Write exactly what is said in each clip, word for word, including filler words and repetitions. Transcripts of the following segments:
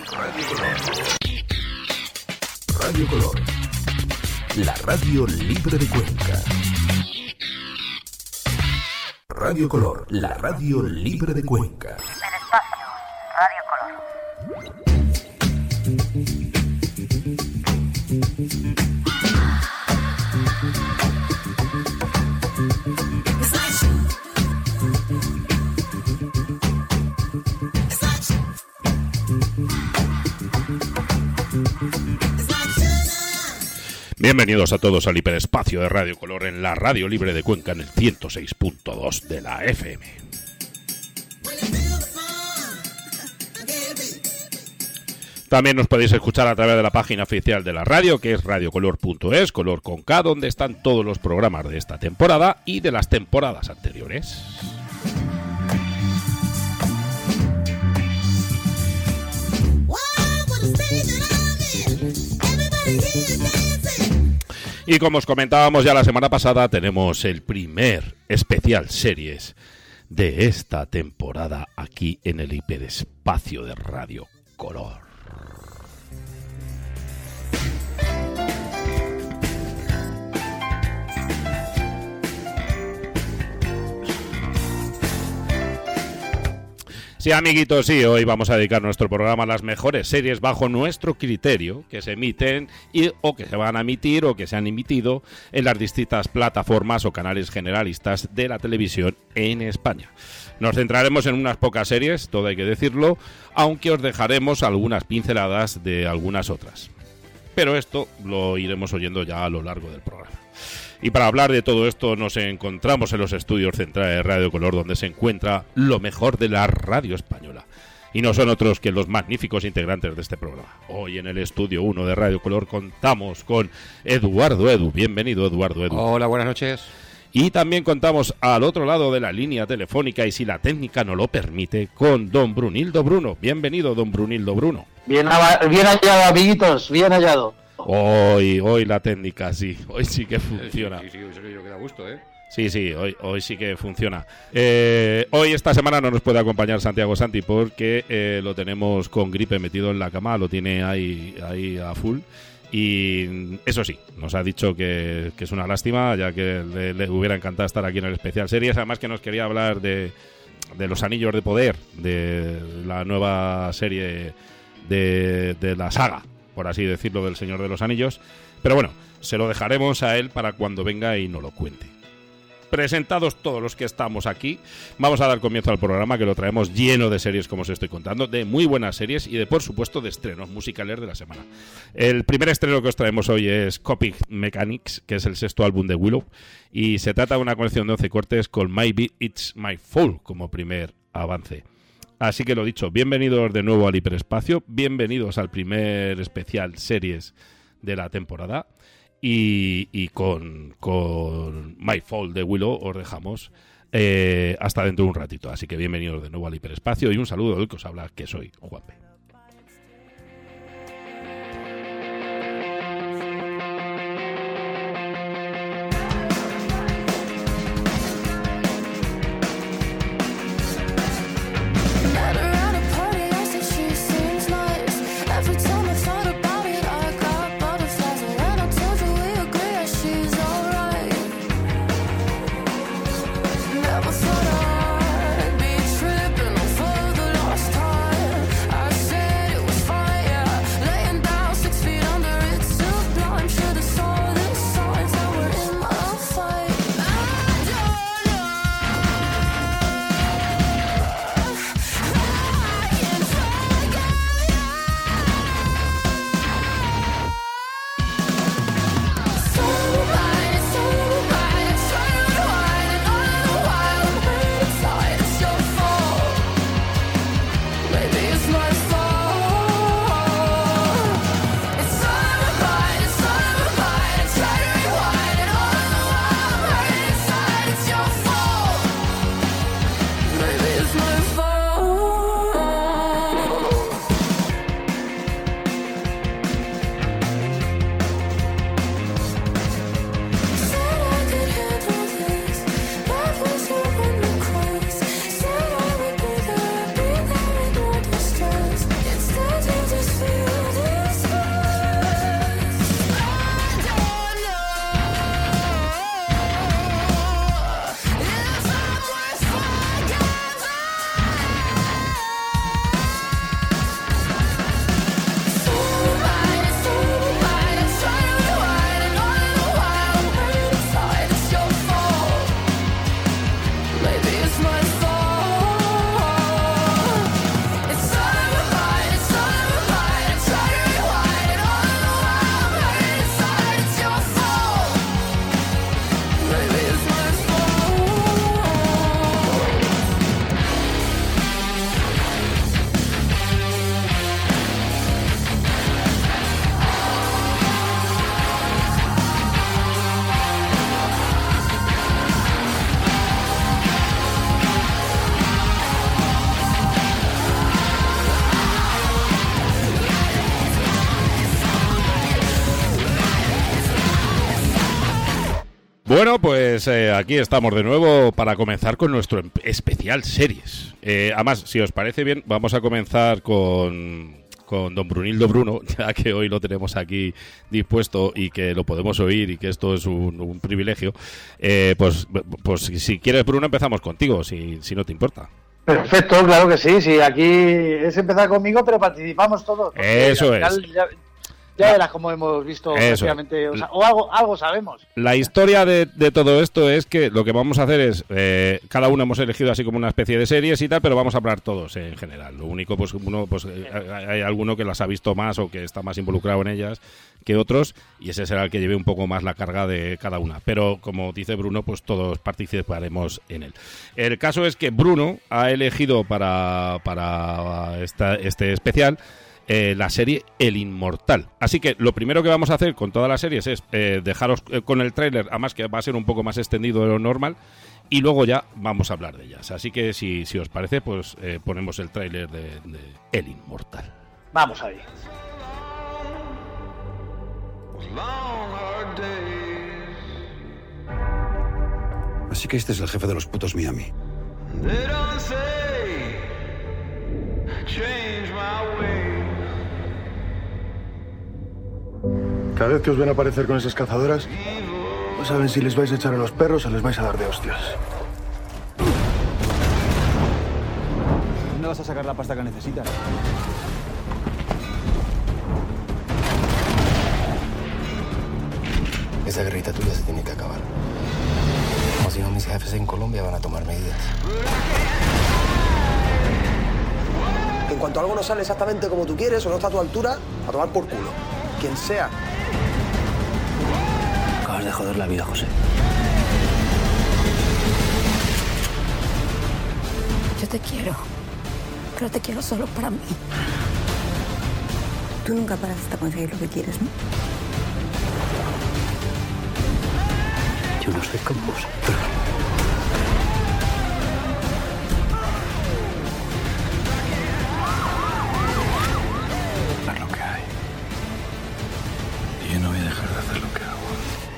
Radio Color. Radio Color. La radio libre de Cuenca. Radio Color, la radio libre de Cuenca. El espacio, Radio Color. Bienvenidos a todos al hiperespacio de Radio Color en la radio libre de Cuenca en el ciento seis punto dos de la F M. También nos podéis escuchar a través de la página oficial de la radio, que es radiocolor punto es, color con K, donde están todos los programas de esta temporada y de las temporadas anteriores. Y como os comentábamos ya la semana pasada, tenemos el primer especial series de esta temporada aquí en el hiperespacio de Radio Color. Sí, amiguitos, sí, hoy vamos a dedicar nuestro programa a las mejores series bajo nuestro criterio que se emiten y, o que se van a emitir o que se han emitido en las distintas plataformas o canales generalistas de la televisión en España. Nos centraremos en unas pocas series, todo hay que decirlo, aunque os dejaremos algunas pinceladas de algunas otras. Pero esto lo iremos oyendo ya a lo largo del programa. Y para hablar de todo esto nos encontramos en los estudios centrales de Radio Color, donde se encuentra lo mejor de la radio española. Y no son otros que los magníficos integrantes de este programa. Hoy en el estudio uno de Radio Color contamos con Eduardo Edu. Bienvenido, Eduardo Edu. Hola, buenas noches. Y también contamos al otro lado de la línea telefónica, y si la técnica no lo permite, con don Brunildo Bruno. Bienvenido, don Brunildo Bruno. Bien, bien hallado, amiguitos, bien hallado. Hoy, hoy la técnica, sí, hoy sí que funciona. Sí, sí, sí, yo queda gusto, ¿eh? Sí, sí, hoy, hoy sí que funciona. Eh, hoy, esta semana, no nos puede acompañar Santiago Santi porque eh, lo tenemos con gripe metido en la cama, lo tiene ahí, ahí a full. Y eso sí, nos ha dicho que, que es una lástima, ya que le, le hubiera encantado estar aquí en el especial series. Además que nos quería hablar de, de los Anillos de Poder, de la nueva serie de, de la saga, por así decirlo, del Señor de los Anillos. Pero bueno, se lo dejaremos a él para cuando venga y nos lo cuente. Presentados todos los que estamos aquí, vamos a dar comienzo al programa, que lo traemos lleno de series, como os estoy contando, de muy buenas series y de, por supuesto, de estrenos musicales de la semana. El primer estreno que os traemos hoy es Copy Mechanics, que es el sexto álbum de Willow, y se trata de una colección de once cortes con Maybe It's My Fault como primer avance. Así que lo dicho, bienvenidos de nuevo al hiperespacio, bienvenidos al primer especial series de la temporada. Y, y con, con My Fault de Willow os dejamos eh, hasta dentro de un ratito. Así que bienvenidos de nuevo al hiperespacio y un saludo del que os habla, que soy Juanpe. Never thought I'd be tripping over the lost time. I Bueno, pues eh, aquí estamos de nuevo para comenzar con nuestro em- especial series. Eh, además, si os parece bien, vamos a comenzar con, con don Brunildo Bruno, ya que hoy lo tenemos aquí dispuesto y que lo podemos oír y que esto es un, un privilegio. Eh, pues, pues si quieres, Bruno, empezamos contigo, si, si no te importa. Perfecto, claro que sí, sí, aquí es empezar conmigo, pero participamos todos. Eso es. Ya, ya verás como hemos visto, prácticamente, o, sea, o algo, algo sabemos. La historia de, de todo esto es que lo que vamos a hacer es, eh, cada uno hemos elegido así como una especie de series y tal, pero vamos a hablar todos eh, en general. Lo único, pues uno, pues eh, hay alguno que las ha visto más o que está más involucrado en ellas que otros, y ese será el que lleve un poco más la carga de cada una. Pero, como dice Bruno, pues todos participaremos en él. El caso es que Bruno ha elegido para, para esta, este especial Eh, la serie El Inmortal. Así que lo primero que vamos a hacer con todas las series es eh, dejaros eh, con el tráiler, además que va a ser un poco más extendido de lo normal, y luego ya vamos a hablar de ellas. Así que si, si os parece, pues eh, ponemos el tráiler de, de El Inmortal. Vamos ahí. Así que este es el jefe de los putos Miami. Cada vez que os ven aparecer con esas cazadoras, no saben si les vais a echar a los perros o les vais a dar de hostias. ¿Dónde vas a sacar la pasta que necesitas? Esa guerrita tuya se tiene que acabar. O si no, mis jefes en Colombia van a tomar medidas. En cuanto algo no sale exactamente como tú quieres o no está a tu altura, a tomar por culo. Quien sea. Acabas de joder la vida, José. Yo te quiero, pero te quiero solo para mí. Tú nunca paras hasta conseguir lo que quieres, ¿no? Yo no soy como vos. Es lo que hay. Y yo no voy a dejar de hacer lo que hago.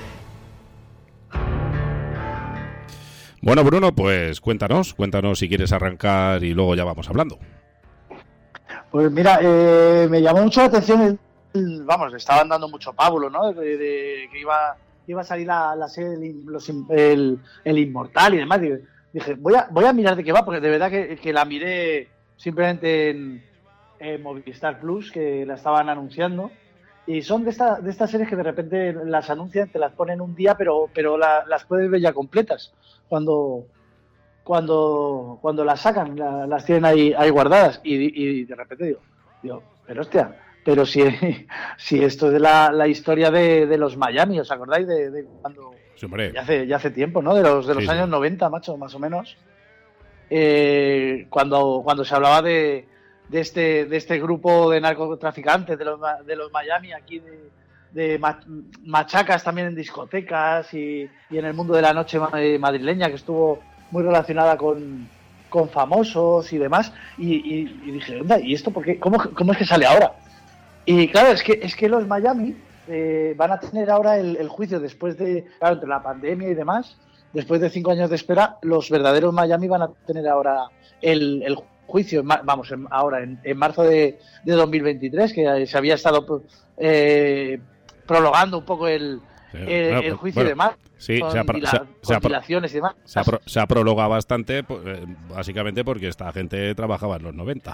Bueno, Bruno, pues cuéntanos, cuéntanos si quieres arrancar y luego ya vamos hablando. Pues mira, eh, me llamó mucho la atención, el, el, vamos, le estaban dando mucho pábulo, ¿no? De, de que iba, iba a salir la, la serie del los, el, el Inmortal y demás. Y dije, voy a, voy a mirar de qué va, porque de verdad que, que la miré simplemente en, en Movistar Plus, que la estaban anunciando. Y son de, esta, de estas series que de repente las anuncian, te las ponen un día, pero, pero la, las puedes ver ya completas. Cuando, cuando, cuando las sacan, la, las tienen ahí, ahí guardadas. Y, y de repente digo, digo, pero hostia, pero si, si esto es de la, la historia de, de los Miami, ¿os acordáis de, de cuando? Sí, hombre. Ya hace, ya hace tiempo, ¿no? De los, de los Sí, años sí. noventa, macho, más o menos. Eh, cuando, cuando se hablaba de, de, este, de este grupo de narcotraficantes de los, de los Miami, aquí de, de machacas también en discotecas y, y en el mundo de la noche madrileña, que estuvo muy relacionada con, con famosos y demás. Y, y, y dije, onda, ¿y esto por qué? ¿Cómo, cómo es que sale ahora? Y claro, es que, es que los Miami eh, van a tener ahora el, el juicio después de, claro, entre la pandemia y demás. Después de cinco años de espera, los verdaderos Miami van a tener ahora el, el juicio, vamos, en, ahora en, en marzo de, de dos mil veintitrés, que se había estado eh, prolongando un poco el, Sí, el, bueno, el juicio bueno, de mar, sí, con, se ha, pro- dila- se ha- se ha con pro- dilaciones y demás. Se ha, pro- se ha prolongado bastante, pues, eh, básicamente porque esta gente trabajaba en los noventa.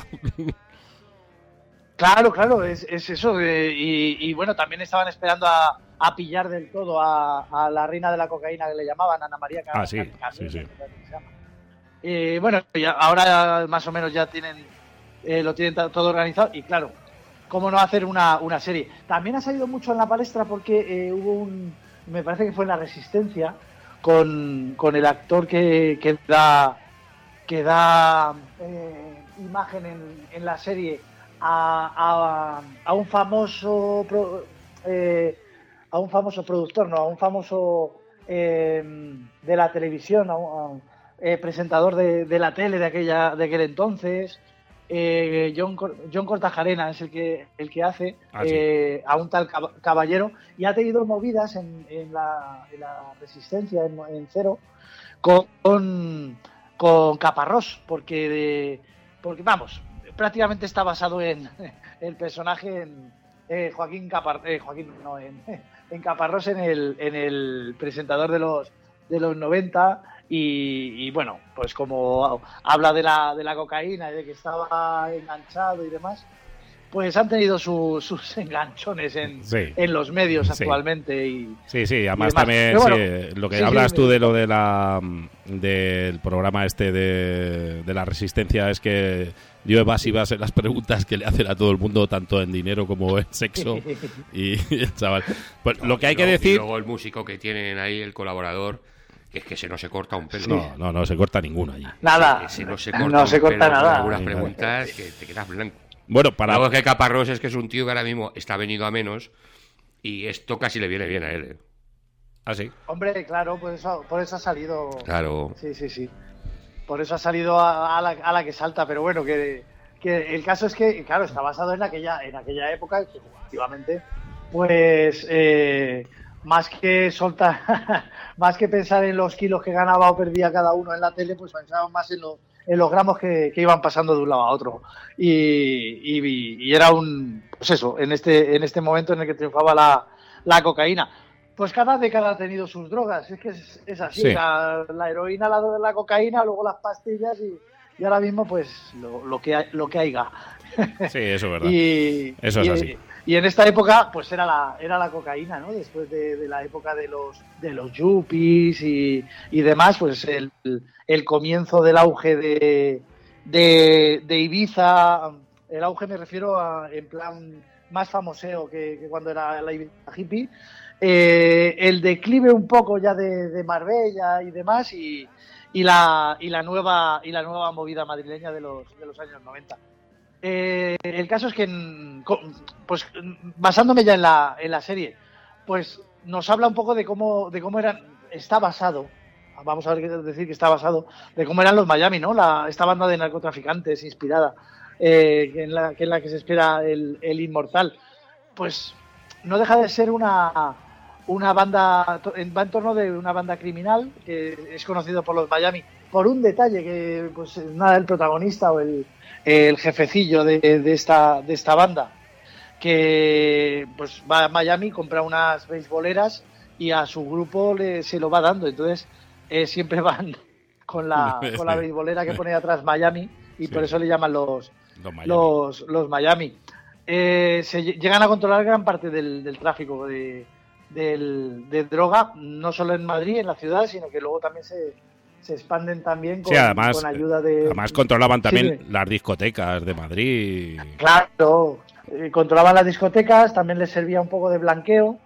Claro, claro, es, es eso. eh, y, y bueno, también estaban esperando a, a pillar del todo a, a la reina de la cocaína que le llamaban, Ana María Car- Ah, sí, Car- sí, sí. se llama. Eh, bueno, ya, ahora más o menos ya tienen eh, lo tienen ta- todo organizado y claro, cómo no hacer una, una serie. También ha salido mucho en la palestra porque eh, hubo un, me parece que fue en La Resistencia, con, con el actor que, que da que da eh, imagen en, en la serie a, a, a un famoso pro- eh, a un famoso productor, no, a un famoso eh, de la televisión, a un, a un, eh, presentador de, de la tele de aquella de aquel entonces. eh, John, John Cortajarena es el que, el que hace Ah, sí. eh, a un tal caballero, y ha tenido movidas en, en, la, en la Resistencia, en, en Cero, con, con, con Caparrós, porque, de, porque, vamos, prácticamente está basado en el personaje en eh, Joaquín Capar, eh, Joaquín, no, en, en Caparrós, en el, en el presentador de los, de los noventa. Y, y bueno, pues como habla de la, de la cocaína y de que estaba enganchado y demás, pues han tenido su, sus enganchones en, Sí. en los medios Sí. actualmente. Y, Sí, sí, además y demás. también Pero bueno, sí, lo que sí, sí, hablas sí, tú me- de lo de la del programa este de, de la Resistencia es que dio evasivas en las preguntas que le hacen a todo el mundo, tanto en dinero como en sexo. Y el chaval. Pues lo que hay Y que luego- decir. Y luego el músico que tienen ahí, el colaborador, que es que se no se corta un pelo. No, no, no se corta ninguno allí. Nada, Ese no se no corta, un se corta pelo con nada. algunas Sí, preguntas que te quedas blanco. Bueno, para. Luego es que Caparrós es que es un tío que ahora mismo está venido a menos y esto casi le viene bien a él. ¿eh? Ah, sí. Hombre, claro, por eso, por eso ha salido. Claro. Sí, sí, sí. Por eso ha salido a, a, la, a la que salta, pero bueno, que, que el caso es que, claro, está basado en aquella, en aquella época, que efectivamente, pues eh, más que soltar, más que pensar en los kilos que ganaba o perdía cada uno en la tele, pues pensaban más en los, en los gramos que, que iban pasando de un lado a otro. Y, y, y era un, pues eso, en este, en este momento en el que triunfaba la, la cocaína. Pues cada década ha tenido sus drogas, es que es, es así, Sí. la, la heroína, la, la cocaína, luego las pastillas y, y ahora mismo pues lo, lo que hay- lo que haya. Sí, eso es verdad. Y, Eso es y- así. Y en esta época pues era la, era la cocaína, ¿no? Después de, de la época de los de los yuppies y, y demás, pues el, el comienzo del auge de, de, de Ibiza, el auge me refiero a en plan más famoseo que, que cuando era la Ibiza hippie. Eh, el declive un poco ya de, de Marbella y demás y, y la y la nueva y la nueva movida madrileña de los de los años noventa. Eh, el caso es que mm, co- pues basándome ya en la en la serie, pues nos habla un poco de cómo de cómo eran está basado, vamos a ver qué decir que está basado de cómo eran los Miami, ¿no? La esta banda de narcotraficantes inspirada eh, que en la que en la que se espera el, el inmortal. Pues no deja de ser una una banda, to- en- va en torno de una banda criminal que es conocido por los Miami por un detalle que, pues nada, el protagonista o el, el jefecillo de, de esta de esta banda, que pues va a Miami, compra unas beisboleras y a su grupo le, se lo va dando, entonces eh, siempre van con la, con la beisbolera que pone atrás Miami y Sí. por eso le llaman los, Los Miami. los, los Miami. Eh, se lle- llegan a controlar gran parte del, del tráfico de, del- de droga, no solo en Madrid, en la ciudad, sino que luego también se, se expanden también con, Sí, además, con ayuda de... además controlaban también Sí. las discotecas de Madrid. Claro, eh, controlaban las discotecas, también les servía un poco de blanqueo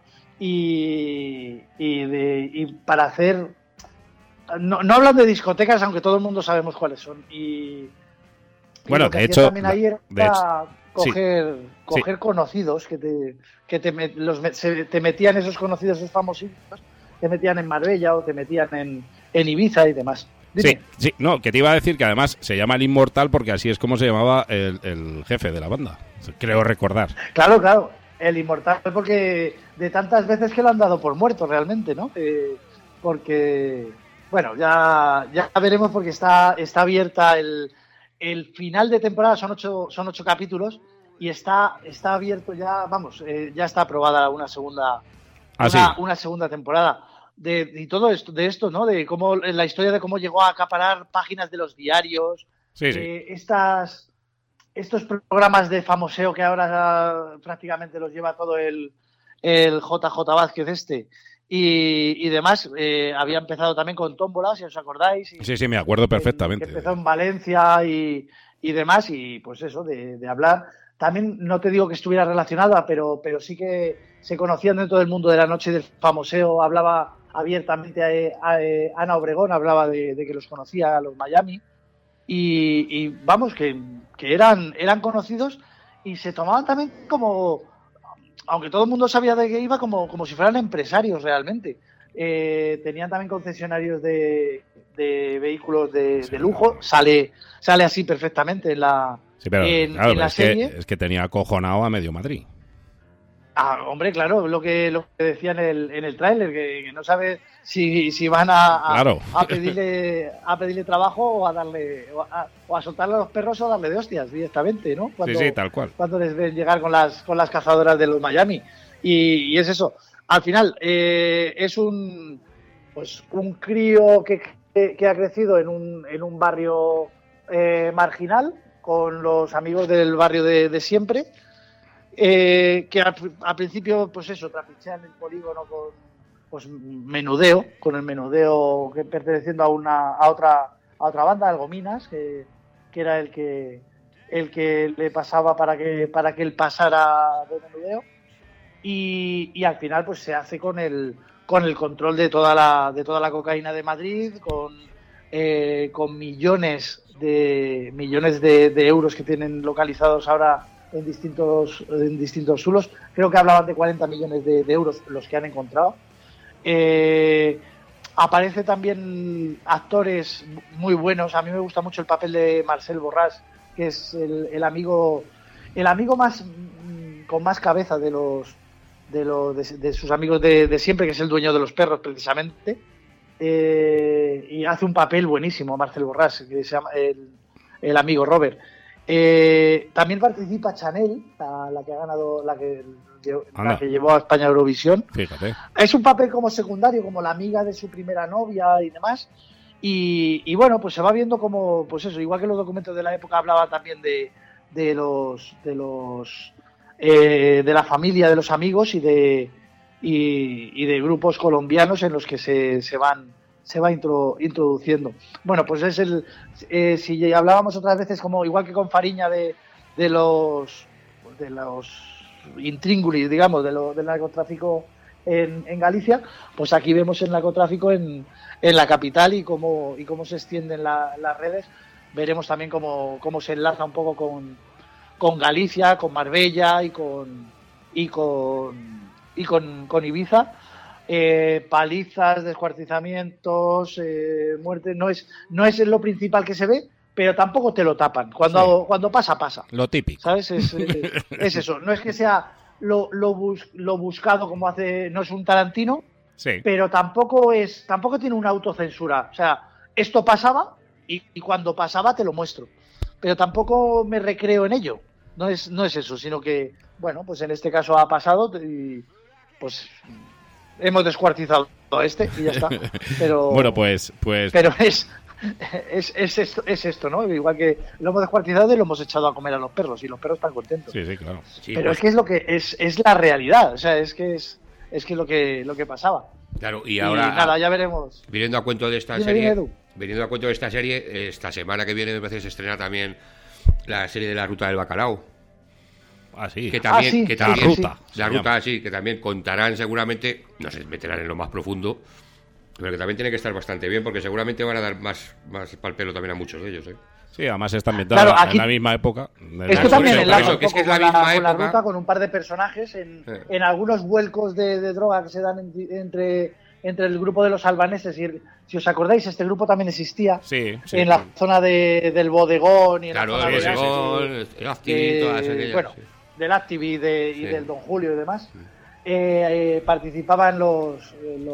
y, y, de, y para hacer... No, no hablan de discotecas, aunque todo el mundo sabemos cuáles son. Y, y Bueno, lo que de hacían hecho, también ahí era de hecho, sí. coger, coger conocidos que te que te, met- los, met- se- te metían esos conocidos, esos famosos, te metían en Marbella o te metían en, en Ibiza y demás. Dime. Sí, sí, no, que te iba a decir que además se llama el Inmortal porque así es como se llamaba el, el jefe de la banda. Creo recordar. Claro, claro, el inmortal, porque de tantas veces que lo han dado por muerto realmente, ¿no? Eh, porque, bueno, ya, ya veremos porque está, está abierta el, el final de temporada, son ocho, son ocho capítulos y está, está abierto ya, vamos, eh, ya está aprobada una segunda, Ah, una, sí. una segunda temporada. De, y todo esto, de esto, ¿no? De cómo la historia de cómo llegó a acaparar páginas de los diarios, Sí, sí. eh, estas estos programas de famoseo que ahora prácticamente los lleva todo el, el J J Vázquez este y, y demás, eh, había empezado también con Tómbola, si os acordáis. Y, Sí, sí, me acuerdo perfectamente. que empezó en Valencia y, y demás, y pues eso, de, de hablar. También no te digo que estuviera relacionada, pero, pero sí que se conocían dentro del mundo de la noche del famoseo, hablaba abiertamente a, a, a Ana Obregón, hablaba de, de que los conocía a los Miami. Y, y vamos, que, que eran, eran conocidos y se tomaban también como, aunque todo el mundo sabía de qué iba, como, como si fueran empresarios realmente. Eh, tenían también concesionarios de, de vehículos de, de lujo, sale, sale así perfectamente en la, Sí, pero en, claro, en la es, serie. que, es que tenía acojonado a medio Madrid. Ah, hombre, claro, lo que, lo que decía en el, en el tráiler, que, que no sabe si, si van a, a, Claro. a pedirle a pedirle trabajo o a darle o a, o a soltarle a los perros o a darle de hostias directamente, ¿no? Cuando, sí, sí, tal cual. Cuando les ven llegar con las con las cazadoras de los Miami. Y, y es eso. Al final, eh, es un pues un crío que, que, que ha crecido en un, en un barrio eh, marginal, con los amigos del barrio de, de siempre. Eh, que al, al principio, pues eso, trapichean el polígono con pues menudeo, con el menudeo que perteneciendo a una a otra a otra banda, Algominas, que, que era el que el que le pasaba para que para que él pasara de menudeo, y, y al final pues se hace con el con el control de toda la de toda la cocaína de Madrid, con eh, con millones de millones de, de euros que tienen localizados ahora en distintos en distintos zulos. Creo que hablaban de cuarenta millones de, de euros los que han encontrado. Eh, aparece también actores muy buenos. A mí me gusta mucho el papel de Marcel Borràs, que es el, el amigo el amigo más con más cabeza de los de, los, de, de sus amigos de, de siempre, que es el dueño de los perros precisamente. Eh, y hace un papel buenísimo Marcel Borràs, que se llama el, el amigo Robert. Eh, también participa Chanel, la, la que ha ganado, la que, la que llevó a España a Eurovisión. Fíjate. Es un papel como secundario, como la amiga de su primera novia y demás. Y, y bueno, pues se va viendo como, pues eso, igual que los documentos de la época hablaban también de, de los, de los, eh, de la familia, de los amigos y de, y, y de grupos colombianos en los que se, se van. se va intro, introduciendo. Bueno, pues es el... Eh, si hablábamos otras veces, como igual que con Fariña, de, de los de los intríngulis, digamos, de lo, del narcotráfico en, en Galicia, pues aquí vemos el narcotráfico en, en la capital y cómo, y cómo se extienden la, las redes. Veremos también cómo, cómo se enlaza un poco con, con Galicia, con Marbella y con, y con, y con, con Ibiza. Eh, palizas, descuartizamientos, eh, muerte, no es no es lo principal que se ve, pero tampoco te lo tapan. Cuando, sí. cuando pasa, pasa. Lo típico. ¿Sabes? Es, es, es eso. No es que sea lo, lo, bus, lo buscado como hace, no es un Tarantino, sí. pero tampoco es, tampoco tiene una autocensura. O sea, esto pasaba y, y cuando pasaba te lo muestro. Pero tampoco me recreo en ello. No es, no es eso, sino que, bueno, pues en este caso ha pasado y pues hemos descuartizado a este y ya está. Pero, bueno, pues, pues... pero es, es, es, esto, es esto, ¿no? Igual que lo hemos descuartizado y lo hemos echado a comer a los perros y los perros están contentos. Sí, sí, claro. Sí, pero pues... es que es lo que es, es la realidad, o sea, es que es, es que lo que lo que pasaba. Claro, y ahora y nada, ya veremos. Viniendo a cuento de esta Dime, serie, dime, viniendo a cuento de esta serie, esta semana que viene me parece se estrena también la serie de La Ruta del Bacalao. Ah, sí. Que también, ah, sí, que también, la ruta. La ruta, sí, que también contarán seguramente, no se meterán en lo más profundo, pero que también tiene que estar bastante bien, porque seguramente van a dar más, más pal pelo también a muchos de ellos, ¿eh? Sí, además está ambientada claro, aquí, en la misma época. Esto también eso, enlaza eso, un que es que es la con, misma la, con la época. ruta, con un par de personajes en, Eh. en algunos vuelcos de, de droga que se dan en, entre, entre el grupo de los albaneses. Y el, si os acordáis, este grupo también existía Sí, sí. en la zona de, del bodegón y en Claro, la zona el de bodegón, el Activi, eh, todas aquellas. bueno, sí. del Activi de, y Sí. del Don Julio y demás. Eh, eh, participaban los,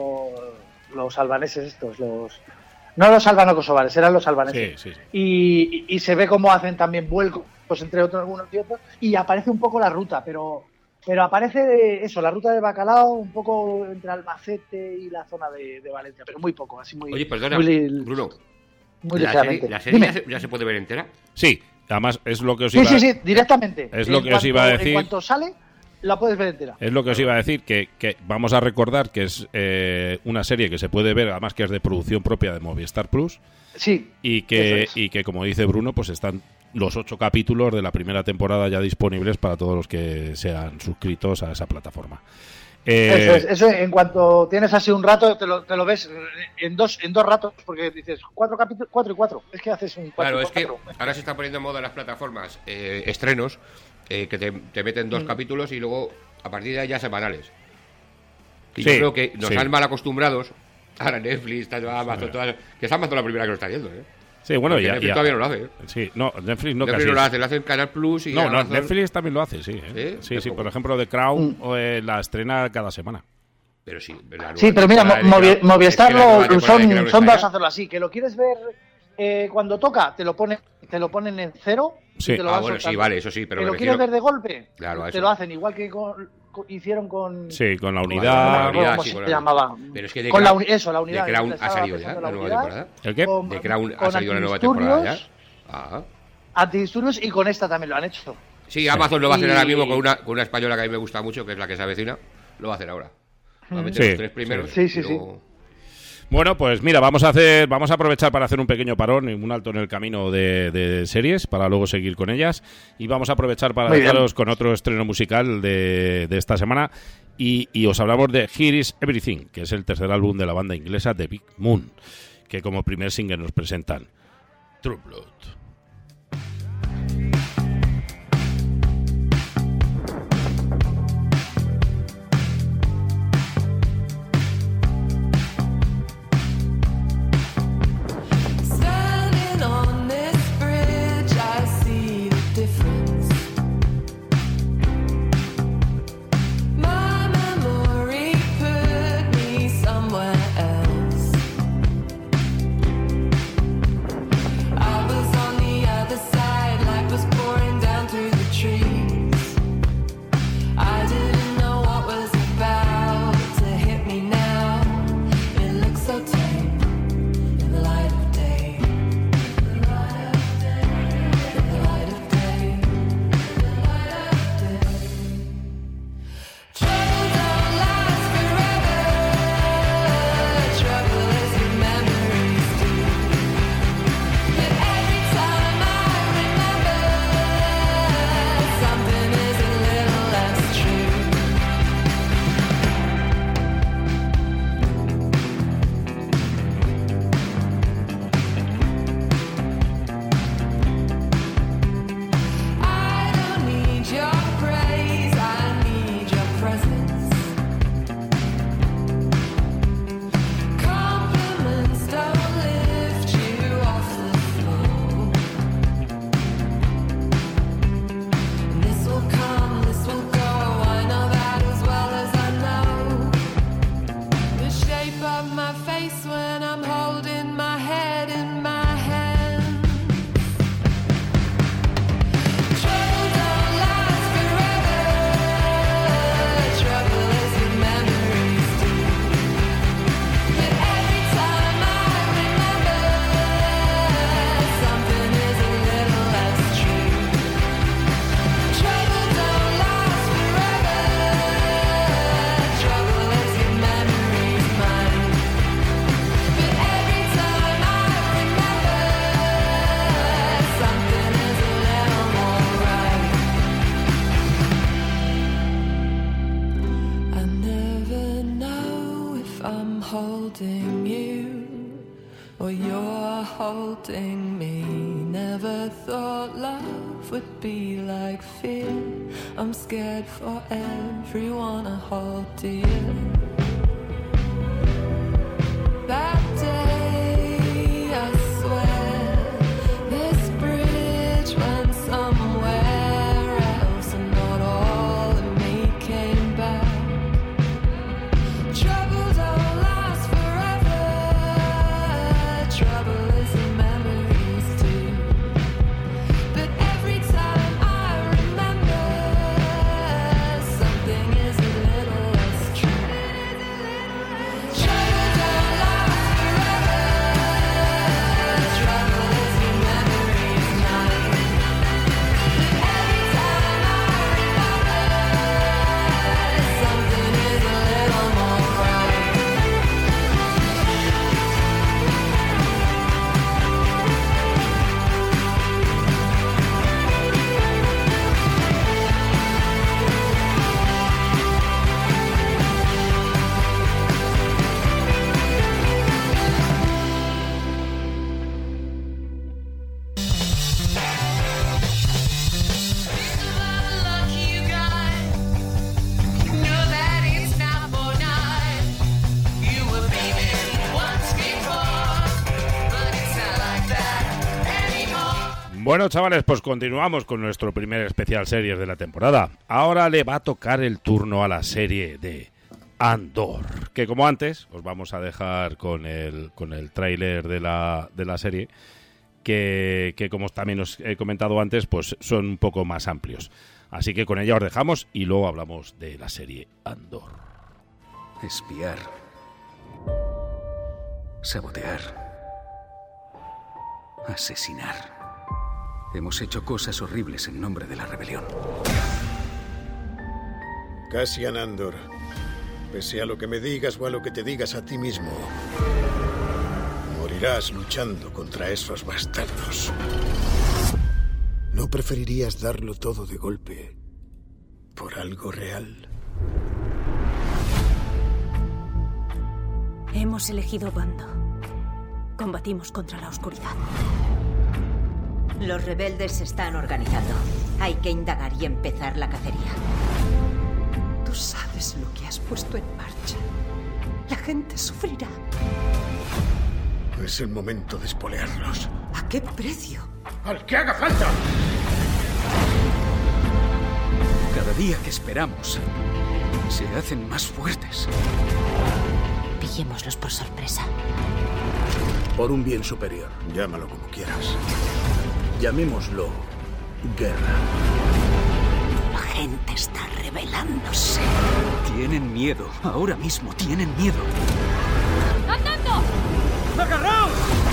los los albaneses estos, los no los albano-kosovares, eran los albaneses. Sí, sí, sí. Y, y se ve cómo hacen también vuelcos entre otros algunos y otros, y aparece un poco la ruta, pero pero aparece eso, la ruta del Bacalao, un poco entre Albacete y la zona de, de Valencia, pero muy poco, así muy... Oye, perdona, muy, Bruno, muy ¿la ligeramente. serie, la serie Dime. ya, se, ya se puede ver entera? Sí, además es lo que os Sí, iba sí, sí, directamente. Es lo En que os cuanto- iba a decir. En cuanto sale, la puedes ver entera. Es lo que os iba a decir, que, que vamos a recordar que es eh, una serie que se puede ver, además que es de producción propia de Movistar Plus, Sí, y que, eso es. y que como dice Bruno, pues están los ocho capítulos de la primera temporada ya disponibles para todos los que sean suscritos a esa plataforma. Eh, Eso es, eso en cuanto tienes así un rato, te lo, te lo ves en dos en dos ratos, porque dices cuatro capítulos, cuatro y cuatro. Es que haces un cuatro Claro, y es que cuatro. ahora se está poniendo en moda en las plataformas eh, estrenos eh, que te, te meten dos Mm. capítulos y luego a partir de ahí ya semanales. Y Sí, yo creo que nos sí. han mal acostumbrados, ahora Netflix, tanto Amazon, todas, que es Amazon la primera que lo está haciendo, ¿eh? Sí, bueno, ya, Netflix ya. todavía no lo hace. ¿eh? Sí, no, Netflix no Netflix casi no lo es. hace, lo hace en Canal Plus y No, no, Amazon. Netflix también lo hace, sí. ¿eh? ¿Sí? Sí, sí, por ejemplo, The Crown eh, la estrena cada semana. Pero sí, la Sí, pero mira, nueva Movi- temporada de Crown- Movistar es que la nueva lo, temporada de son, Crown son está dos ya. hacerlo así. Que lo quieres ver eh, cuando toca, te lo ponen, te lo ponen en cero. Sí. Y te lo Ah, van bueno, sí, soltando. vale, eso sí, pero que me lo quieres refiero- ver de golpe, Claro, a te eso. lo hacen igual que con- con- hicieron con. Sí, con la No unidad. me acuerdo unidad, cómo sí, se con la- llamaba. Pero es que The Con la Crown- uni- eso, la unidad. The Crown estaba ha salido ya, pensando la en nueva unidad, temporada. ¿El qué? con- The Crown ha con salido la nueva temporada ya. antidisturbios, Ah. Antidisturbios y con esta también lo han hecho. Sí, Amazon lo va a hacer Y- ahora mismo con una, con una española que a mí me gusta mucho, que es la que se avecina. Lo va a hacer ahora. Va a meter Sí, los tres primeros. sí, sí, y luego- Bueno, pues mira, vamos a hacer, vamos a aprovechar para hacer un pequeño parón, un alto en el camino de, de series, para luego seguir con ellas. Y vamos a aprovechar para Muy bien. dejaros con otro estreno musical de, de esta semana. Y, y os hablamos de Here Is Everything, que es el tercer álbum de la banda inglesa The Big Moon, que como primer single nos presentan True Blood. Standing on this bridge, I see the difference. My memory put me somewhere else. I was on the other side, light was pouring down through the trees. I didn't know what was about to hit me now. It looks so tame. In the light of day, in the light of day, in the light of day, in the light of day. Trouble don't last forever. Trouble is what memories do. But every time I remember, something is a little less true. I don't need your praise, I need your presence. Compliments don't lift you off the floor. This will come, this will go, I know that as well as I know. The shape of my face when I'm holding my head in my hands. Trouble don't last forever. Trouble is what memories do. But every time I remember, something is a little less true. Trouble don't last forever. Trouble is what memories mine. But every time I remember, something is a little more right. I never know if I'm holding you or you're holding me. Never thought love would be like fear. I'm scared for everyone I hold dear. That day, I swear, this bridge went somewhere else, and not all of me came back. Trouble don't last forever. Trouble is in memories too. But every time I remember, something is a little less true. Bueno, chavales, pues continuamos con nuestro primer especial series de la temporada. Ahora le va a tocar el turno a la serie de Andor, que como antes os vamos a dejar con el con el tráiler de la, de la serie, que, que como también os he comentado antes, pues son un poco más amplios. Así que con ella os dejamos y luego hablamos de la serie Andor. Espiar. Sabotear. Asesinar. Hemos hecho cosas horribles en nombre de la rebelión. Cassian Andor, pese a lo que me digas o a lo que te digas a ti mismo, morirás luchando contra esos bastardos. ¿No preferirías darlo todo de golpe por algo real? Hemos elegido bando. Combatimos contra la oscuridad. Los rebeldes se están organizando. Hay que indagar y empezar la cacería. Tú sabes lo que has puesto en marcha. La gente sufrirá. Es el momento de espolearlos. ¿A qué precio? ¡Al que haga falta! Cada día que esperamos, se hacen más fuertes. Pillémoslos por sorpresa. Por un bien superior, llámalo como quieras. Llamémoslo guerra. La gente está rebelándose. Tienen miedo. Ahora mismo tienen miedo. ¡Andando! ¡Agarraos!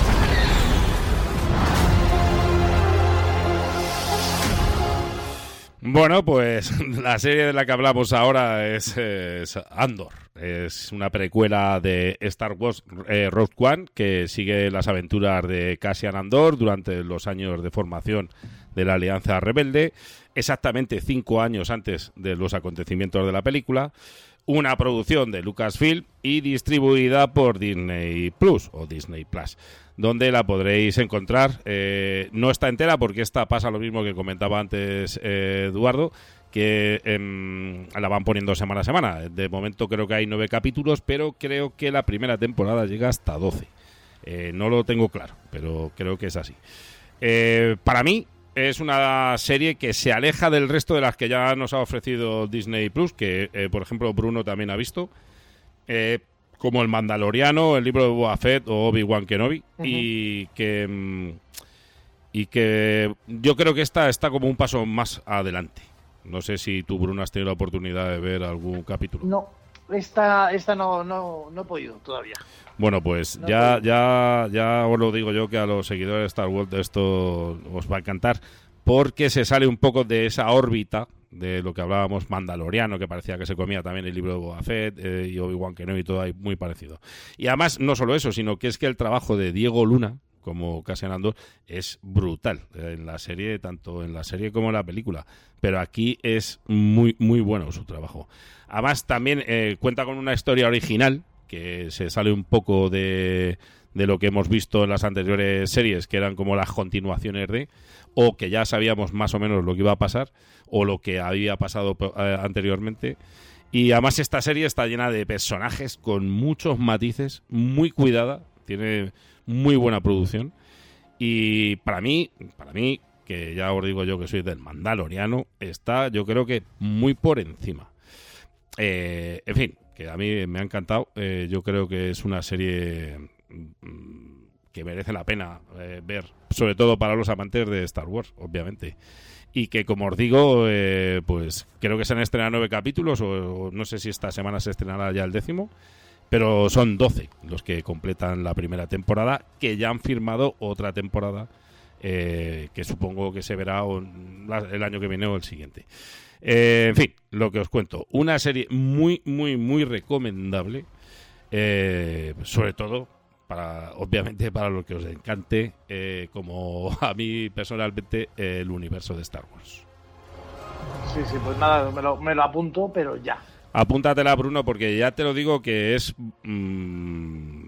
Bueno, pues la serie de la que hablamos ahora es, es Andor. Es una precuela de Star Wars eh, Rogue One, que sigue las aventuras de Cassian Andor durante los años de formación de la Alianza Rebelde, exactamente cinco años antes de los acontecimientos de la película. Una producción de Lucasfilm y distribuida por Disney Plus o Disney Plus, donde la podréis encontrar. Eh, no está entera porque esta pasa lo mismo que comentaba antes eh, Eduardo, que eh, la van poniendo semana a semana. De momento creo que hay nueve capítulos, pero creo que la primera temporada llega hasta doce. Eh, no lo tengo claro, pero creo que es así. Eh, para mí es una serie que se aleja del resto de las que ya nos ha ofrecido Disney Plus, que eh, por ejemplo Bruno también ha visto, eh, como El Mandaloriano, el libro de Boba Fett o Obi-Wan Kenobi, uh-huh. y que y que yo creo que esta está como un paso más adelante. No sé si tú, Bruno, has tenido la oportunidad de ver algún capítulo. No, esta, esta no, no, no he podido todavía. Bueno, pues no ya, ya, ya os lo digo yo, que a los seguidores de Star Wars esto os va a encantar, porque se sale un poco de esa órbita de lo que hablábamos Mandaloriano, que parecía que se comía también el libro de Boba Fett eh, y Obi-Wan Kenobi y todo ahí muy parecido. Y además, no solo eso, sino que es que el trabajo de Diego Luna como Cassian Andor es brutal en la serie, tanto en la serie como en la película, pero aquí es muy muy bueno su trabajo. Además también eh, cuenta con una historia original que se sale un poco de, de lo que hemos visto en las anteriores series, que eran como las continuaciones de, o que ya sabíamos más o menos lo que iba a pasar o lo que había pasado eh, anteriormente. Y además esta serie está llena de personajes con muchos matices, muy cuidada, tiene muy buena producción, y para mí, para mí, que ya os digo yo que soy del Mandaloriano, está yo creo que muy por encima. Eh, en fin, que a mí me ha encantado. Eh, yo creo que es una serie mmm, que merece la pena eh, ver, sobre todo para los amantes de Star Wars, obviamente. Y que, como os digo, eh, pues creo que se han estrenado nueve capítulos, o, o no sé si esta semana se estrenará ya el décimo. Pero son doce los que completan la primera temporada, que ya han firmado otra temporada, eh, que supongo que se verá el año que viene o el siguiente. Eh, en fin, lo que os cuento. Una serie muy, muy, muy recomendable, eh, sobre todo, para obviamente para lo que os encante, eh, como a mí personalmente, eh, el universo de Star Wars. Sí, sí, pues nada, me lo, me lo apunto, pero ya. Apúntatela, Bruno, porque ya te lo digo que es... Mmm,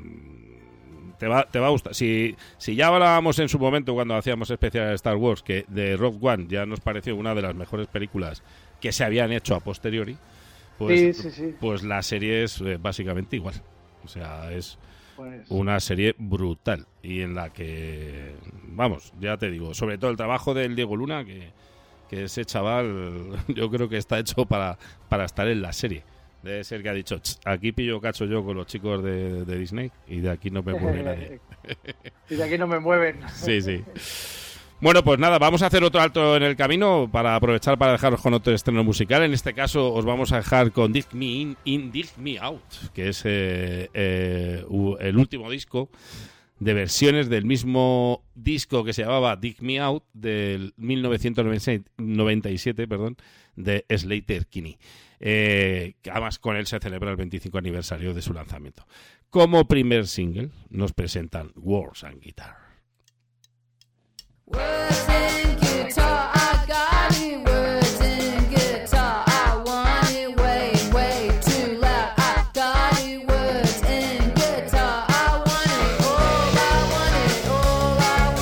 te, va, te va a gustar. Si, si ya hablábamos en su momento cuando hacíamos especiales de Star Wars, que de Rogue One ya nos pareció una de las mejores películas que se habían hecho a posteriori, pues, sí, sí, sí. pues la serie es eh, básicamente igual. O sea, es Pues... Una serie brutal y en la que, vamos, ya te digo, sobre todo el trabajo del Diego Luna, que, que ese chaval yo creo que está hecho para, para estar en la serie. Debe ser que ha dicho, aquí pillo cacho yo con los chicos de, de Disney y de aquí no me mueve nadie. Y de aquí no me mueven. Sí, sí. Bueno, pues nada, vamos a hacer otro alto en el camino para aprovechar para dejaros con otro estreno musical. En este caso os vamos a dejar con Dig Me In, in Dig Me Out, que es eh, eh, el último disco de versiones del mismo disco que se llamaba Dig Me Out del mil novecientos noventa y siete, perdón, de Sleater-Kinney. Eh, que además con él se celebra el veinticinco aniversario de su lanzamiento. Como primer single nos presentan Words and Guitar. Words and guitar, I got it. Words and guitar, I want it way, way too loud. I got it. Words and guitar, I want it all. I want it all.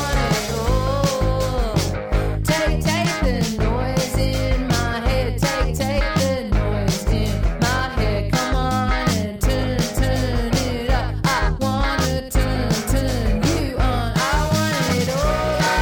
I want it all. Take, take the noise in my head. Take, take the noise in my head. Come on and turn, turn it up. I wanna turn, turn you on. I want it all.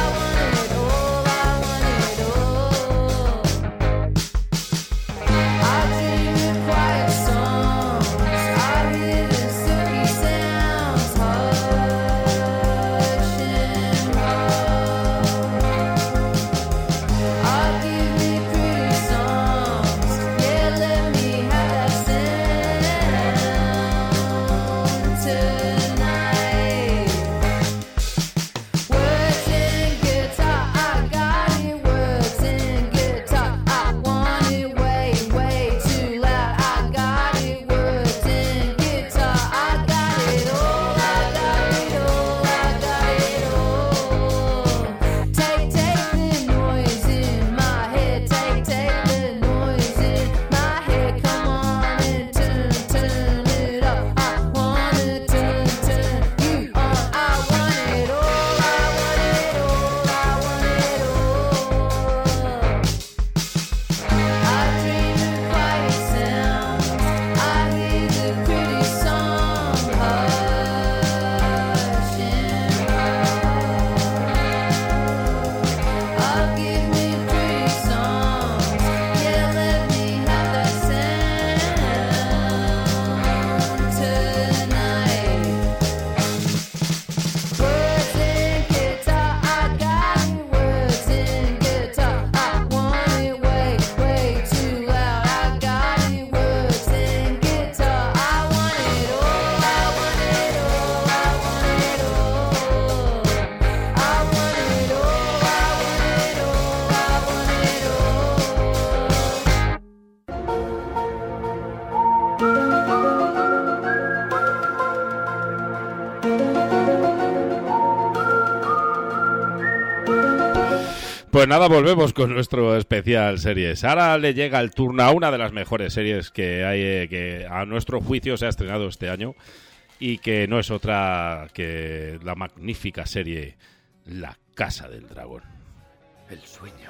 Pues nada, volvemos con nuestro especial series. Ahora le llega el turno a una de las mejores series que hay, eh, que a nuestro juicio se ha estrenado este año y que no es otra que la magnífica serie La Casa del Dragón. El sueño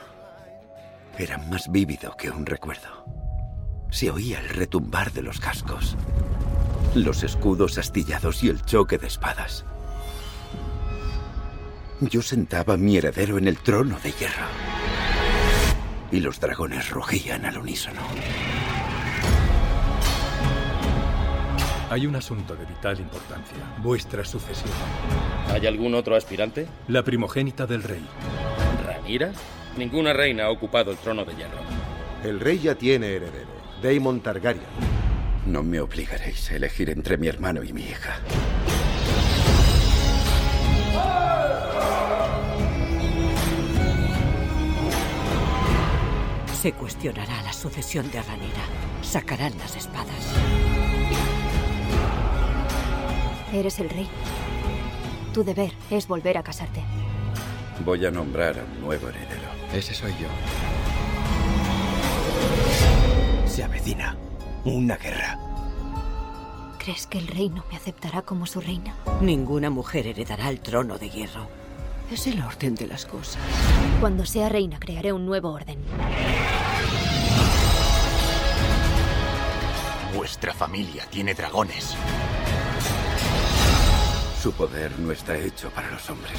era más vívido que un recuerdo. Se oía el retumbar de los cascos, los escudos astillados y el choque de espadas. Yo sentaba a mi heredero en el trono de hierro y los dragones rugían al unísono. Hay un asunto de vital importancia. Vuestra sucesión. ¿Hay algún otro aspirante? La primogénita del rey. ¿Rhaenyra? Ninguna reina ha ocupado el trono de hierro. El rey ya tiene heredero, Daemon Targaryen. No me obligaréis a elegir entre mi hermano y mi hija. Se cuestionará la sucesión de Rhaenyra. Sacarán las espadas. Eres el rey. Tu deber es volver a casarte. Voy a nombrar a un nuevo heredero. Ese soy yo. Se avecina una guerra. ¿Crees que el rey no me aceptará como su reina? Ninguna mujer heredará el trono de hierro. Es el orden de las cosas. Cuando sea reina, crearé un nuevo orden. Vuestra familia tiene dragones. Su poder no está hecho para los hombres.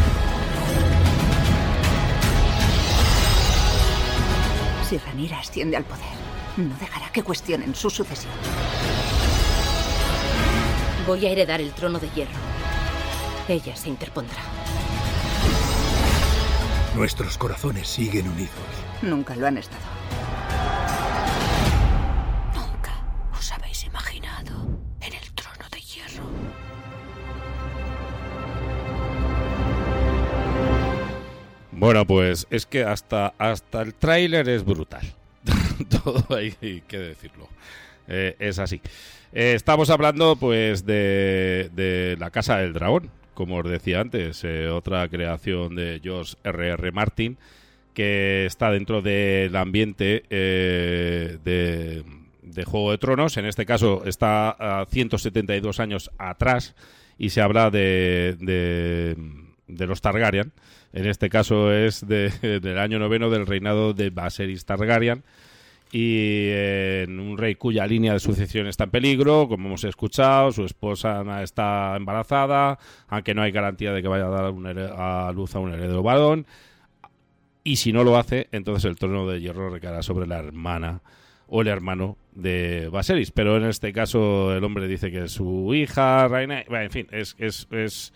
Si Rhaenyra asciende al poder, no dejará que cuestionen su sucesión. Voy a heredar el trono de hierro. Ella se interpondrá. Nuestros corazones siguen unidos. Nunca lo han estado. ¿Os habéis imaginado en el trono de hierro? Bueno, pues es que hasta, hasta el tráiler es brutal. Todo hay que decirlo. Eh, es así. Eh, estamos hablando pues de, de La Casa del Dragón, como os decía antes, eh, otra creación de George erre erre. Martin, que está dentro del ambiente eh, de, de Juego de Tronos. En este caso está a ciento setenta y dos años atrás y se habla de, de, de los Targaryen. En este caso es de, del año noveno del reinado de Viserys Targaryen, y eh, en un rey cuya línea de sucesión está en peligro, como hemos escuchado. Su esposa está embarazada, aunque no hay garantía de que vaya a dar un hered- a luz a un heredero varón, y si no lo hace, entonces el trono de hierro recaerá sobre la hermana o el hermano de Viserys, pero en este caso el hombre dice que es su hija, reina. Bueno, en fin, es, es, es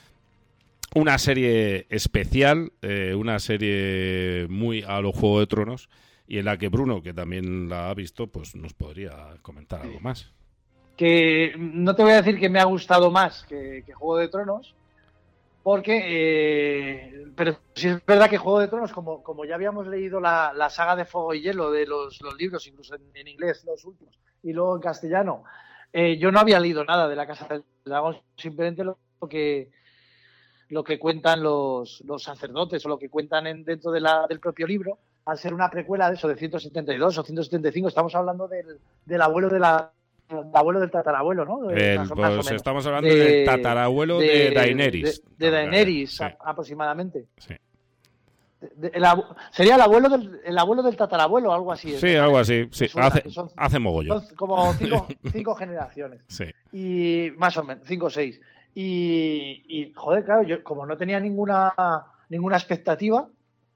una serie especial, eh, una serie muy a los Juego de Tronos, y en la que Bruno, que también la ha visto, pues nos podría comentar algo más. Que no te voy a decir que me ha gustado más que, que Juego de Tronos, porque, eh, pero sí es verdad que Juego de Tronos, como, como ya habíamos leído la, la saga de Fuego y Hielo de los, los libros, incluso en, en inglés los últimos, y luego en castellano, eh, yo no había leído nada de La Casa del Dragón, simplemente lo que lo que cuentan los, los sacerdotes o lo que cuentan en, dentro de la, del propio libro. Al ser una precuela de eso, de ciento setenta y dos o ciento setenta y cinco, estamos hablando del, del abuelo de la del abuelo del tatarabuelo, ¿no? De, El, más, pues más estamos hablando de, del tatarabuelo de, de Daenerys. De, de Daenerys, sí. a, aproximadamente. Sí. De, de, el abu- sería el abuelo del el abuelo del tatarabuelo, algo así. Sí, algo así. Sí. Suena, Hace, son, hace mogollón. Son como cinco, cinco generaciones. Sí. Y más o menos, cinco o seis. Y, y, joder, claro, yo como no tenía ninguna ninguna expectativa,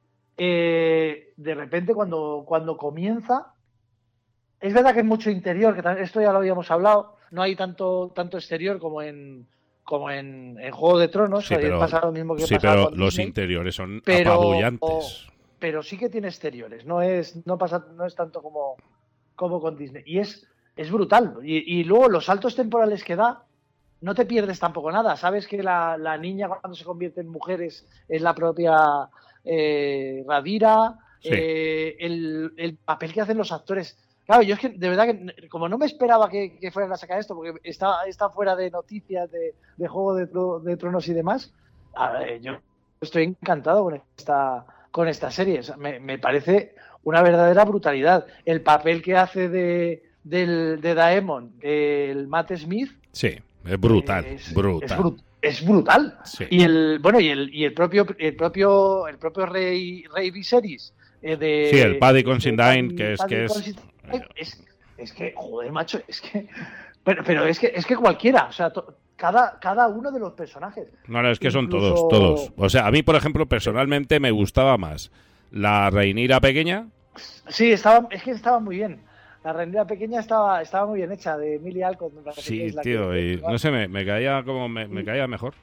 eh, de repente cuando, cuando comienza, es verdad que es mucho interior, que también, esto ya lo habíamos hablado, no hay tanto tanto exterior como en como en, en Juego de Tronos, Sí, pero, pasa lo mismo que sí, pasa pero con los Disney, interiores son pero, apabullantes. pero sí que tiene exteriores, no es no pasa no es tanto como, como con Disney, y es, es brutal, y, y luego los saltos temporales que da, no te pierdes tampoco nada. Sabes que la, la niña cuando se convierte en mujer es, es la propia eh, Rhaenyra, Sí. eh, el, el papel que hacen los actores. Claro, yo es que de verdad que como no me esperaba que, que fueran a sacar esto, porque está, está fuera de noticias de, de Juego de, Tro- de Tronos y demás, a ver, yo estoy encantado con esta, con esta serie. O sea, me, me parece una verdadera brutalidad. El papel que hace de, del, de Daemon, el Matt Smith, Sí, es brutal, es, brutal. Es, bru- es brutal. Sí. Y el bueno y el y el propio el propio el propio rey rey Viserys eh, de Sí, el Paddy de- Considine, que es Paddy que es Considine, es es que joder, macho, es que pero pero es que es que cualquiera, o sea, to- cada cada uno de los personajes. No, no, es que son Incluso- todos, todos. O sea, a mí, por ejemplo, personalmente me gustaba más la Rhaenyra pequeña. Sí, estaba es que estaba muy bien. La Rhaenyra pequeña estaba estaba muy bien hecha, de Emilia Alcott, me parece que Sí, es la tío, que- y no sé, me, me caía como me, me caía mejor.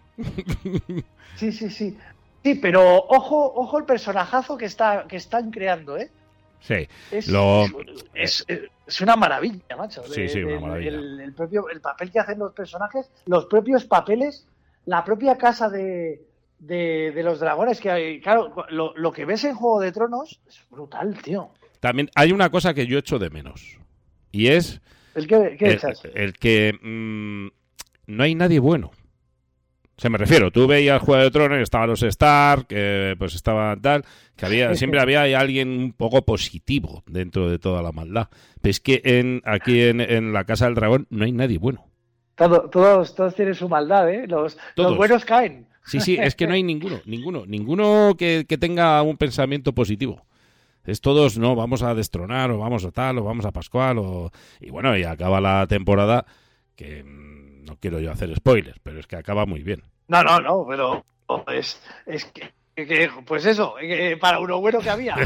Sí, sí, sí. Sí, pero ojo, ojo el personajazo que está que están creando, ¿eh? Sí, Es, lo, es, es- es una maravilla, macho. Sí, sí, una el- maravilla. El, el propio, el papel que hacen los personajes, los propios papeles, la propia casa de, de, de los dragones, que hay, claro, lo, lo que ves en Juego de Tronos es brutal, tío. también hay una cosa que yo echo de menos, y es ¿El que, qué el, echas? el que mm, no hay nadie bueno. O sea, me refiero, tú veías Juego de Tronos y estaban los Stark, que pues estaban tal, que había siempre había ahí alguien un poco positivo dentro de toda la maldad. Pero es que en, aquí en, en la Casa del Dragón no hay nadie bueno. Todo- todos, todos tienen su maldad, ¿eh? Los, Todos. los buenos caen. Sí, sí, es que no hay ninguno, ninguno, ninguno que, que tenga un pensamiento positivo. Es todos, no, vamos a destronar, o vamos a tal, o vamos a Pascual, o... Y bueno, y acaba la temporada que mm, no quiero yo hacer spoilers, pero es que acaba muy bien. No, no, no, pero es, es que, que, pues eso, que para uno bueno que había.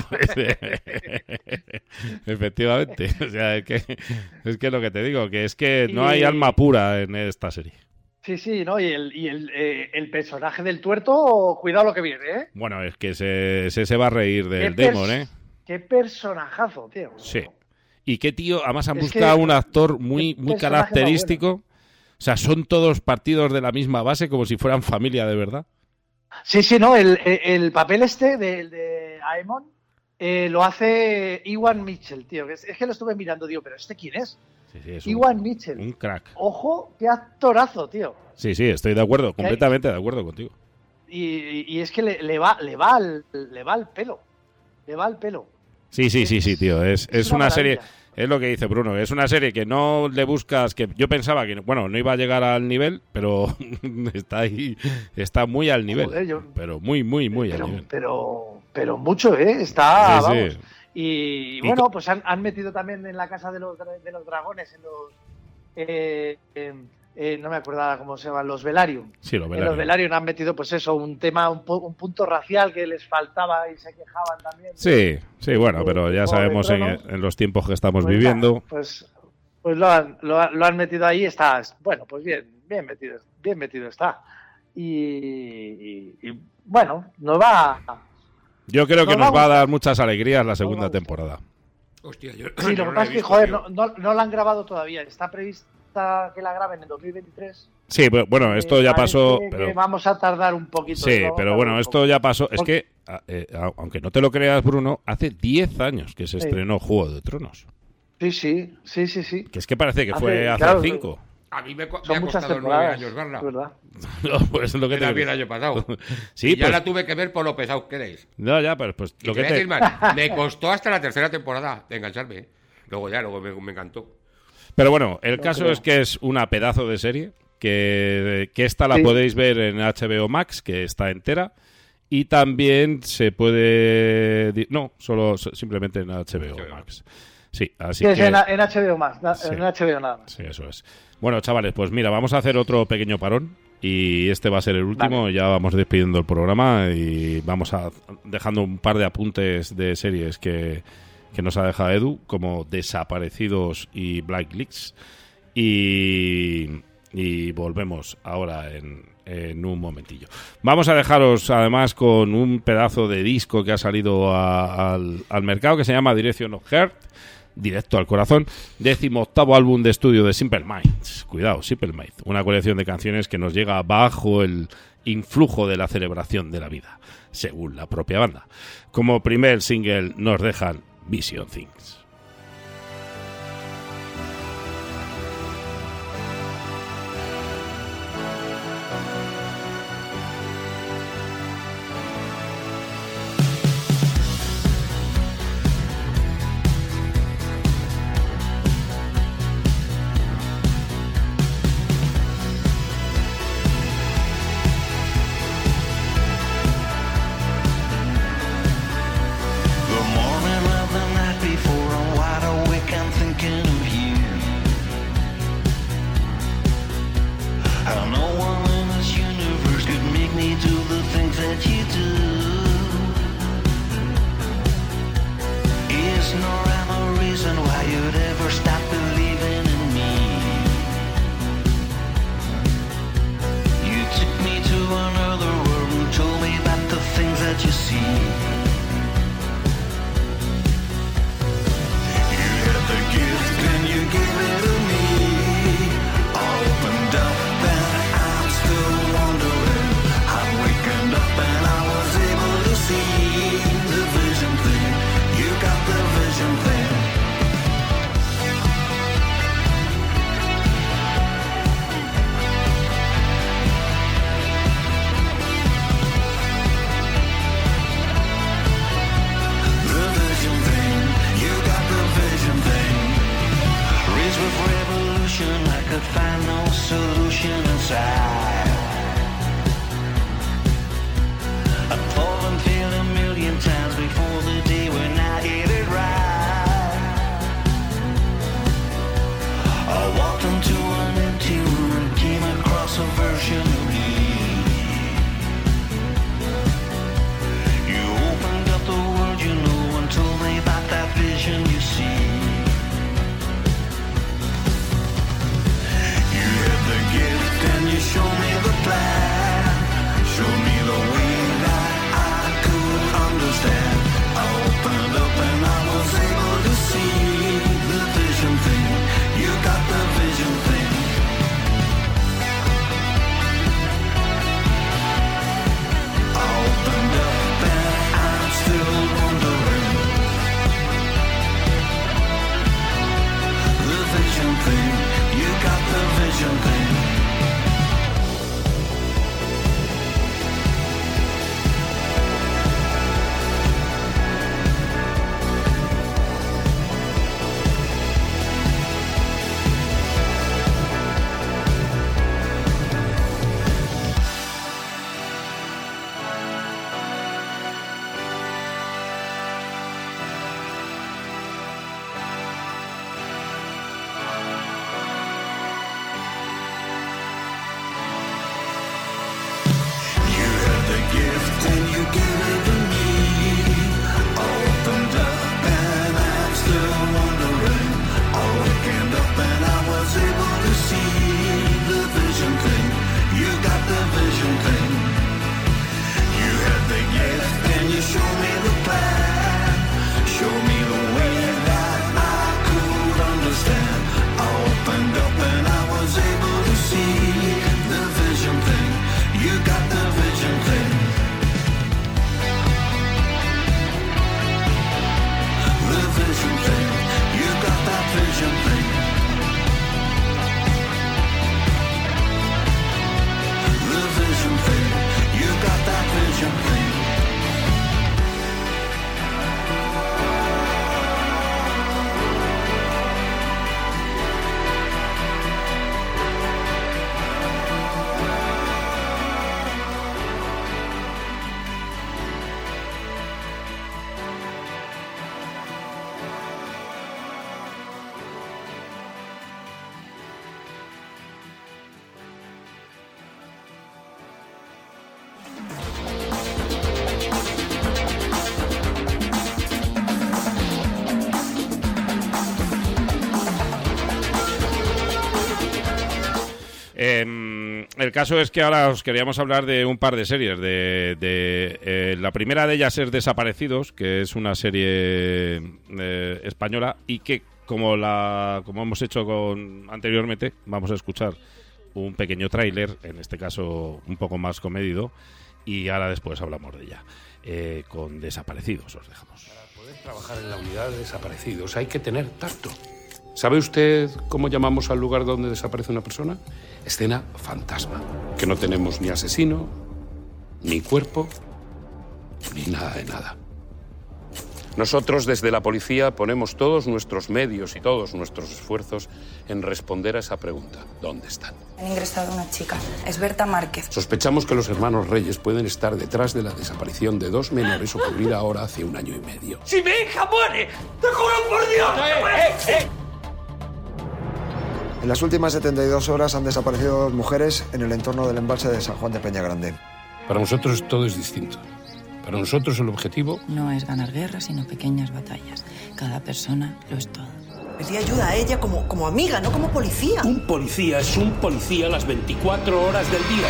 Efectivamente, o sea, es que, es que lo que te digo, que es que no hay alma pura en esta serie. Sí, sí, ¿no? Y el, y el, eh, el personaje del tuerto, cuidado lo que viene, ¿eh? Bueno, es que se, se, se va a reír del Qué Damon, ¿eh? Qué personajazo, tío. Sí. Y qué tío, además han Es buscado que- un actor muy, muy personaje característico. O sea, son todos partidos de la misma base, como si fueran familia de verdad. Sí, sí, no, el, el, el papel este del de Aemon eh, lo hace Ewan Mitchell, tío. Que es, es que lo estuve mirando, digo, pero ¿este quién es? Sí, sí, es Ewan un, Mitchell. un crack. Ojo, qué actorazo, tío. Sí, sí, estoy de acuerdo, Que hay- completamente de acuerdo contigo. Y, y- y es que le, le va, le va al, le va al pelo. Le va al pelo. Sí, sí, sí, sí, tío. Es, es, una una serie, maravilla. es lo que dice Bruno, es una serie que no le buscas, que yo pensaba que, bueno, no iba a llegar al nivel, pero está ahí, está muy al nivel. Joder, yo- Pero muy, muy, muy pero, al nivel. pero, pero mucho, ¿eh? Está, Sí, sí. vamos. Y, Y bueno, co- pues han, han metido también en la casa de los, dra- de los dragones, en los... eh, eh, eh, no me acuerdo cómo se llaman, los Velaryon. Sí, los En Velaryon. los Velaryon han metido, pues eso, un tema, un, pu- un punto racial que les faltaba y se quejaban también. Sí, sí, bueno, pero ya Juego de sabemos en, Tronos. en los tiempos que estamos Pues viviendo. nada, pues pues lo, han, lo, han- lo han metido ahí, está, bueno, pues bien, bien metido, bien metido está. Y, y- y, bueno, nos va... Yo creo que nos nos va va a a dar muchas alegrías la segunda temporada. Hostia, yo, Sí, yo lo que no la pasa he es que, visto, joder, tío. no, no, no la han grabado todavía. Está prevista que la graben en dos mil veintitrés. Sí, pero, bueno, esto Eh, ya parece pasó. que Pero, vamos a tardar un poquito. sí, ¿no? pero Vamos a bueno, tardar un esto ya pasó. Es Porque- que, a- eh, a- aunque no te lo creas, Bruno, hace diez años que se Sí. estrenó Juego de Tronos. Sí, sí, sí, sí, sí. Que es que parece que Hace- fue hace claro, cinco. A mí me, co- me Son ha muchas costado nueve temporadas. años verla. es verdad. No, pues es lo que te Era digo. bien el año pasado. Sí, y ya pues- la tuve que ver por lo pesado que eres. No, ya, pero pues Y lo te que voy a te... decir más, me costó hasta la tercera temporada de engancharme. ¿eh? Luego ya, luego me, me encantó. Pero bueno, el No caso creo. es que es una pedazo de serie, que, que esta la Sí. podéis ver en H B O Max, que está entera, y también se puede... di- No, solo so- simplemente en H B O Max. Sí, así Sí, es que... en, en H B O más, na- Sí. en H B O nada más. Sí, eso es. Bueno, chavales, pues mira, vamos a hacer otro pequeño parón y este va a ser el último. Ya vamos despidiendo el programa y vamos a dejando un par de apuntes de series que, que nos ha dejado Edu, como Desaparecidos y Black Leaks. Y, y volvemos ahora en, en un momentillo. Vamos a dejaros además con un pedazo de disco que ha salido a- al, al mercado que se llama Direction of Heart. Directo al corazón, décimo octavo álbum de estudio de Simple Minds. Cuidado, Simple Minds, una colección de canciones que nos llega bajo el influjo de la celebración de la vida, según la propia banda. Como primer single nos dejan Vision Things. The morning of the night before I'm wide awake, I'm thinking of you. How no one in this universe could make me do the things that you do. Is no rhyme or reason why you'd ever stop believing in me. You took me to another world and told me about the things that you see. The gift and you gave it to me. Opened up and I'm still wondering. I'm waking up and I was able to see the vision thing. You got the vision thing. The vision thing. You got the vision thing. Raised with revolution, I could find no solution inside. I've fallen, failed a million times before the day when I get it right. I walked into an empty vision thing. Eh, el caso es que ahora os queríamos hablar de un par de series. De, de eh, la primera de ellas es Desaparecidos, que es una serie eh, española y que, como la como hemos hecho con anteriormente, vamos a escuchar un pequeño tráiler, en este caso un poco más comedido, y ahora después hablamos de ella. Eh, con Desaparecidos os dejamos. Para poder trabajar en la unidad de desaparecidos hay que tener tacto. ¿Sabe usted cómo llamamos al lugar donde desaparece una persona? Escena fantasma. Que no tenemos ni asesino, ni cuerpo, ni nada de nada. Nosotros desde la policía ponemos todos nuestros medios y todos nuestros esfuerzos en responder a esa pregunta. ¿Dónde están? Han ingresado una chica. Es Berta Márquez. Sospechamos que los hermanos Reyes pueden estar detrás de la desaparición de dos menores ocurrida ahora hace un año y medio. ¡Si mi hija muere! ¡Te juro por Dios! ¡Eh, eh, eh! En las últimas setenta y dos horas han desaparecido dos mujeres en el entorno del embalse de San Juan de Peñagrande. Para nosotros todo es distinto. Para nosotros el objetivo... No es ganar guerras, sino pequeñas batallas. Cada persona lo es todo. Pedí ayuda a ella como, como amiga, no como policía. Un policía es un policía las veinticuatro horas del día.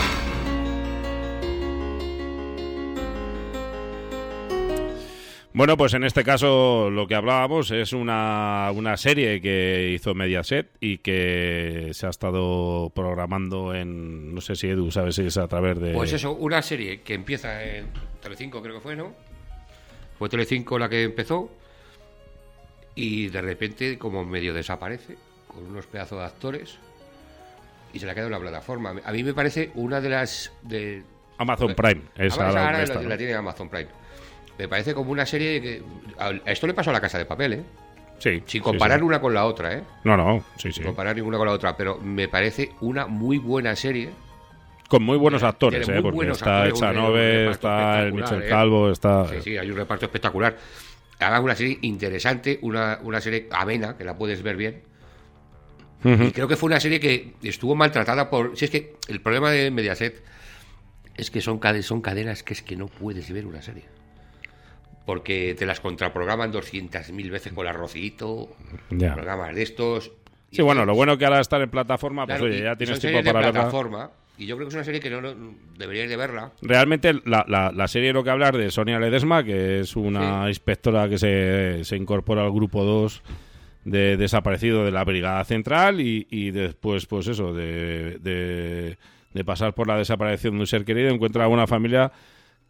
Bueno, pues en este caso lo que hablábamos es una, una serie que hizo Mediaset y que se ha estado programando en... No sé si Edu, ¿sabes si es a través de...? Pues eso, una serie que empieza en Telecinco, creo que fue, ¿no? Fue Telecinco la que empezó y de repente como medio desaparece con unos pedazos de actores y se la queda en la plataforma. A mí me parece una de las... de Amazon Prime. Esa ahora, ahora la, la tiene Amazon Prime. Me parece como una serie que... A esto le pasó a La Casa de Papel, ¿eh? Sí. Sin comparar sí, sí. una con la otra, ¿eh? No, no, sí, sí. Sin comparar ninguna con la otra, pero me parece una muy buena serie. Con muy buenos actores, Tiene ¿eh? muy Porque buenos está actores, Echanove, está el Michel Calvo, ¿eh? está... Sí, sí, hay un reparto espectacular. Haga una serie interesante, una, una serie amena, que la puedes ver bien. Uh-huh. Y creo que fue una serie que estuvo maltratada por... Si es que el problema de Mediaset es que son, cade- son cadenas que es que no puedes ver una serie. Porque te las contraprograman doscientas mil veces con Arrocito, ya. Programas de estos. Sí, bueno, lo bueno que ahora estar en plataforma, Claro, pues oye, ya tienes son tiempo series para de verla. plataforma, y yo creo que es una serie que no, no deberíais de verla. Realmente la, la, la serie lo que hablar de Sonia Ledesma, que es una sí. inspectora que se, se incorpora al grupo dos de desaparecido de la Brigada Central y, y después, pues eso, de, de, de pasar por la desaparición de un ser querido, encuentra a una familia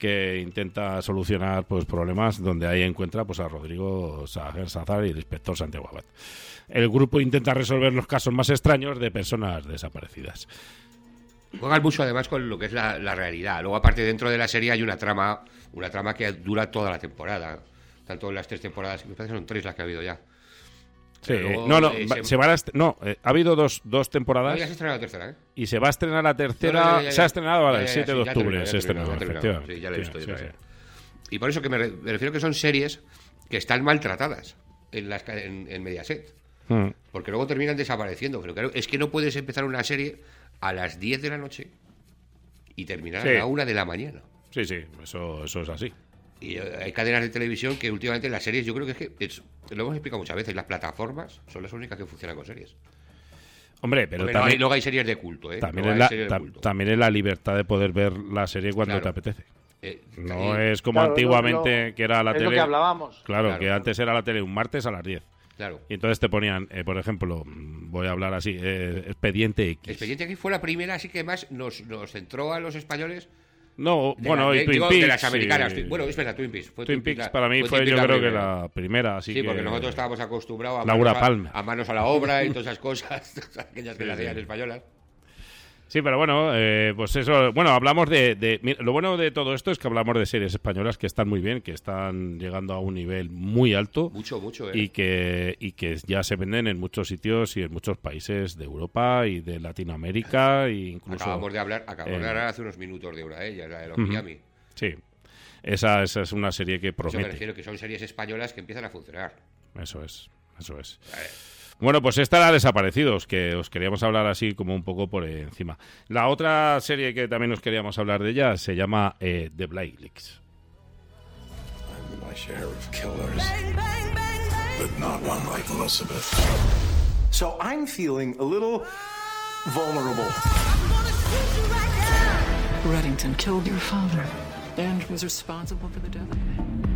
que intenta solucionar pues problemas donde ahí encuentra pues a Rodrigo Sazar y el inspector Santiago Abad. El grupo intenta resolver los casos más extraños de personas desaparecidas. Juegan mucho además con lo que es la, la realidad. Luego, aparte, dentro de la serie hay una trama, una trama que dura toda la temporada. Tanto en las tres temporadas, me parece que son tres las que ha habido ya. Sí, luego, no, no, eh, va- se... se van a est- no, eh, ha habido dos, dos temporadas. No, ya se ha estrenado la tercera, ¿eh? Y se va a estrenar la tercera. No, no, ya, ya, ya. Se ha estrenado vale, Ya, el ya, ya, siete sí, de ya octubre. terminó, ya Se estrenó, terminó, ya terminó. efectivamente. Sí, ya lo he visto yo Sí, también. sí. Y por eso que me, re- me refiero que son series que están maltratadas en, las, ca- en, en Mediaset. Mm. Porque luego terminan desapareciendo. Pero claro, es que no puedes empezar una serie a las diez de la noche y terminar Sí. a la una de la mañana. Sí, sí, eso, eso es así. Y eh, hay cadenas de televisión que últimamente las series, yo creo que es que, es- lo hemos explicado muchas veces, las plataformas son las únicas que funcionan con series. Hombre, pero Hombre, también, luego, hay, luego hay series de culto, ¿eh? también, Luego es hay la, series de ta- culto. también es la libertad de poder ver la serie cuando Claro. te apetece. Eh, No eh, es como Claro, antiguamente, lo- lo- que era la es tele. lo que hablábamos. Claro, Claro, que claro. antes era la tele un martes a las diez. Claro. Y entonces te ponían, eh, por ejemplo, mm, voy a hablar así, eh, Expediente X. Expediente aquí fue la primera, así que más nos, nos centró a los españoles. No, de bueno, la- y de- Twin digo, Peaks. de las americanas. y- Twin- Bueno, espera, Twin Peaks. Fue Twin Peaks la- para mí fue fue, Twin yo Peaks la creo que primera. la primera. Así Sí, que- porque nosotros estábamos acostumbrados a Laura manos, Palmer. a, a manos a la obra y todas esas cosas, todas aquellas que Sí, le hacían sí. españolas. Sí, pero bueno, eh, pues eso, bueno, hablamos de, de- mira, lo bueno de todo esto es que hablamos de series españolas que están muy bien, que están llegando a un nivel muy alto. Mucho, mucho, ¿eh? Y que, y que ya se venden en muchos sitios y en muchos países de Europa y de Latinoamérica e incluso... Acabamos de hablar, acabamos en- de hablar hace unos minutos de una de ellas, la de los Ujú. Miami. Sí, esa, esa es una serie que Eso me promete. refiero, que son series españolas que empiezan a funcionar. Eso es, eso es. Bueno, pues esta era Desaparecidos, que os queríamos hablar así como un poco por encima. La otra serie que también os queríamos hablar de ella se llama eh, The Blacklist. My share of killers, but not one like Elizabeth. So I'm feeling a little vulnerable. Reddington killed your father and was responsible for the death of me.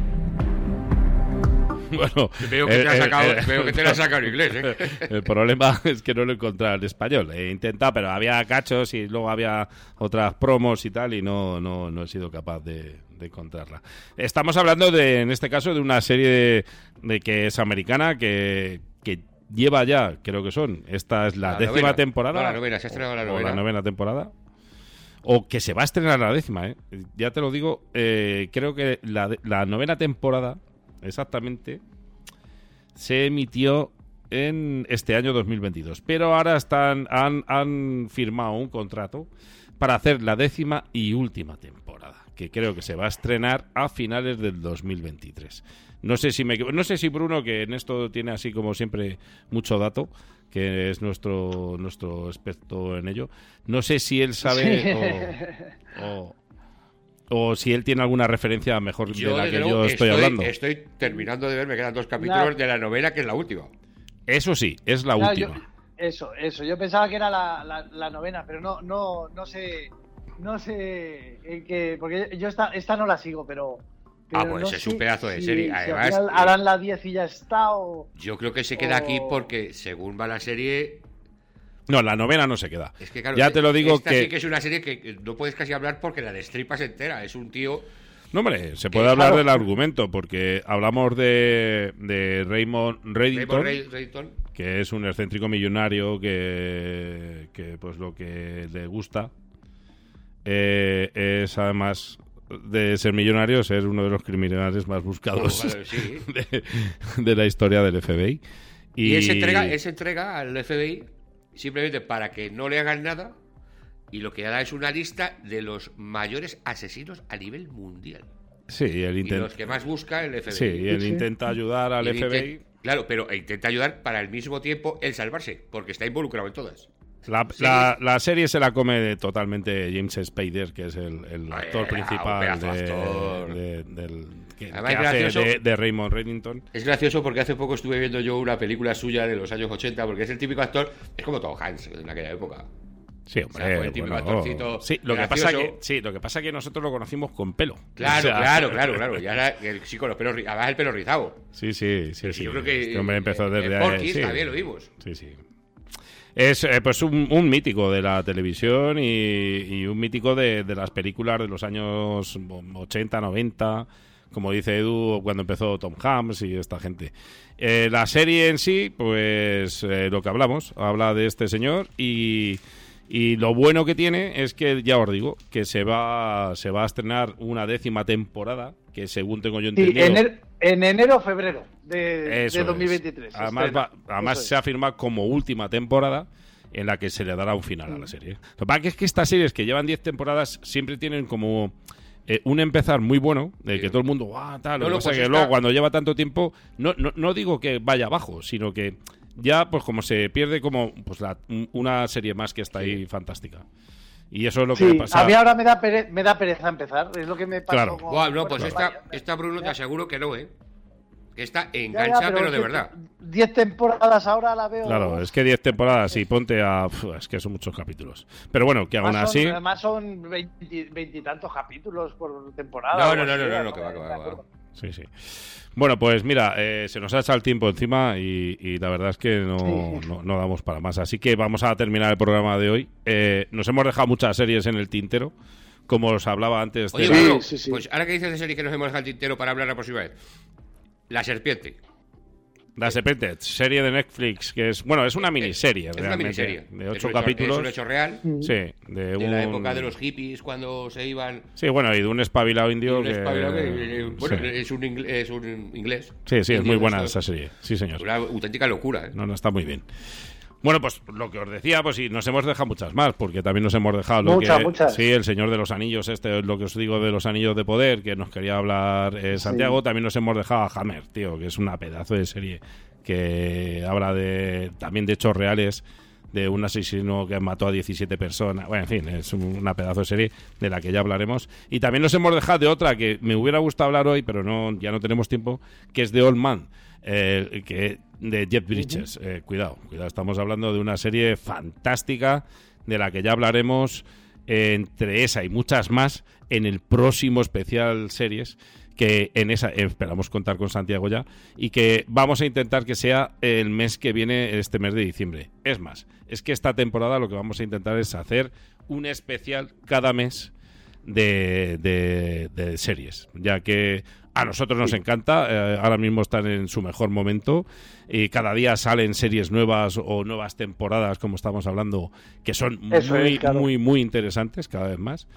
Bueno, Veo que, eh, te, has eh, sacado, eh, veo que te lo has sacado en inglés, ¿eh? El problema es que no lo he encontrado en español. He intentado, pero había cachos y luego había otras promos y tal, y no, no, no he sido capaz de, de encontrarla. Estamos hablando, de, en este caso, de una serie de, de que es americana, que, que lleva ya, creo que son, esta es la, La décima novena. temporada. No, la novena, se ha estrenado la o novena. la novena temporada. O que se va a estrenar la décima, ¿eh? Ya te lo digo, eh, creo que la, de- la novena temporada, exactamente, se emitió en este año dos mil veintidós. Pero ahora están han, han firmado un contrato para hacer la décima y última temporada, que creo que se va a estrenar a finales del dos mil veintitrés. No sé si me equivo- no sé si Bruno, que en esto tiene así como siempre mucho dato, que es nuestro nuestro experto en ello, no sé si él sabe Sí. o, o, o si él tiene alguna referencia mejor Yo, de la desde que luego, yo estoy, hablando. Estoy terminando de ver, me quedan dos capítulos Nah. de la novela, que es la última. Eso sí, es la Claro, última. yo- eso, eso. Yo pensaba que era la, la, la novena, pero no, no, no sé, no sé en qué, porque yo esta, esta no la sigo, pero. Ah, pero pues no es sé un pedazo de si- serie. si al Además, final eh, harán la diez y ya está o. Yo creo que se queda o- aquí porque, según va la serie, No, la novena no se queda. es que claro, ya te lo digo esta que... sí que es una serie que no puedes casi hablar porque la destripas entera. Es un tío. No, hombre, se que- puede hablar claro. del argumento, porque hablamos de, de Raymond Reddington, Raymond Reddington. que es un excéntrico millonario que, que pues lo que le gusta eh, es, además de ser millonario, ser uno de los criminales más buscados Bueno, sí. de, de la historia del F B I. Y, él, se entrega, él se entrega al F B I simplemente para que no le hagan nada, y lo que hará es una lista de los mayores asesinos a nivel mundial. Sí, él Y intenta... los que más busca el F B I. Sí, y él intenta ayudar al Y él F B I. inten- Claro, pero intenta ayudar para al mismo tiempo él salvarse, porque está involucrado en todas. La, Sí. la, la serie se la come totalmente James Spader, que es el, el actor un principal pedazo de, actor. de- del, que, Además, que es hace gracioso. de, de Raymond Reddington. Es gracioso porque hace poco estuve viendo yo una película suya de los años ochenta, porque es el típico actor, es como Tom Hanks en aquella época. Sí, O sea, hombre. fue el típico bueno, actorcito sí, lo que pasa gracioso. que sí, lo que pasa que nosotros lo conocimos con pelo. Claro, O sea, claro, claro, claro. Y ahora, el- sí, con los pelos, ri- además el pelo rizado. Sí, sí, sí, sí. yo creo que Este hombre empezó en- desde en Porky's sí. también lo vimos. Sí, sí. Es eh, pues un, un mítico de la televisión y, y un mítico de, de las películas de los años ochenta, noventa, como dice Edu, cuando empezó Tom Hanks y esta gente. Eh, la serie en sí, pues eh, lo que hablamos, habla de este señor y, y lo bueno que tiene es que, ya os digo, que se va, se va a estrenar una décima temporada, que según tengo yo entendido... Sí, en, en enero o febrero de, Eso de dos mil es. veintitrés. Además, va- además se ha firmado como última temporada en la que se le dará un final a la serie. Lo que pasa que es que estas series que llevan diez temporadas siempre tienen como eh, un empezar muy bueno, de que todo el mundo, guau, tal, No, lo que no, pasa pues que esta- luego cuando lleva tanto tiempo, no, no, no digo que vaya abajo, sino que ya pues como se pierde como pues la- un- una serie más que está ahí fantástica. Y eso es lo que Sí, me pasa. a mí ahora me da, pere- me da pereza empezar, es lo que me pasa. Claro. con- Buah, no, pues con esta, España. esta Bruno te aseguro que no, ¿eh? Que esta Ya, engancha, ya, pero, es de que verdad. diez temporadas ahora la veo. Claro, es que diez temporadas y ponte a... uf, es que son muchos capítulos. Pero bueno, que aún Además así... son, además son veintitantos capítulos por temporada. No, o no, no, así, no, no, ¿eh? no, que va, que va, que va. Sí, sí. Bueno, pues mira, eh, se nos ha echado el tiempo encima y, y la verdad es que no, Sí. no, no damos para más. Así que vamos a terminar el programa de hoy. Eh, nos hemos dejado muchas series en el tintero, como os hablaba antes. Oye, de- Bruno, pues ahora que dices de serie que nos hemos dejado el tintero para hablar la próxima vez. La serpiente. La Serpiente, serie de Netflix, que es, bueno, es una miniserie, Es una realmente, miniserie. de Es ocho un hecho- capítulos. es un hecho real. Sí, de, De un... la época de los hippies, cuando se iban... Sí, bueno, y de un espabilado indio Un que... espabilado que- eh, bueno, sí. es, un ingle- es un inglés. Sí, sí, es muy Indio, buena eso. esa serie. Sí, señor. Una auténtica locura, ¿eh? No, no, está muy bien. Bueno, pues lo que os decía, pues sí, nos hemos dejado muchas más, porque también nos hemos dejado lo Muchas, que... muchas. Sí, el Señor de los Anillos, este, lo que os digo de los Anillos de Poder, que nos quería hablar eh, Santiago, también nos hemos dejado a Hammer, tío, que es una pedazo de serie que habla de también de hechos reales, de un asesino que mató a diecisiete personas. Bueno, en fin, es una pedazo de serie de la que ya hablaremos. Y también nos hemos dejado de otra que me hubiera gustado hablar hoy, pero no ya no tenemos tiempo, que es The Old Man, eh, que de Jeff Bridges. Eh, cuidado, cuidado, estamos hablando de una serie fantástica de la que ya hablaremos, eh, entre esa y muchas más en el próximo especial series, que en esa eh, esperamos contar con Santiago ya, y que vamos a intentar que sea el mes que viene, este mes de diciembre. Es más, es que esta temporada lo que vamos a intentar es hacer un especial cada mes de, de, de series, ya que a nosotros nos encanta, eh, ahora mismo están en su mejor momento y cada día salen series nuevas o nuevas temporadas, como estamos hablando, que son Eso muy, es, claro. muy, muy interesantes cada vez más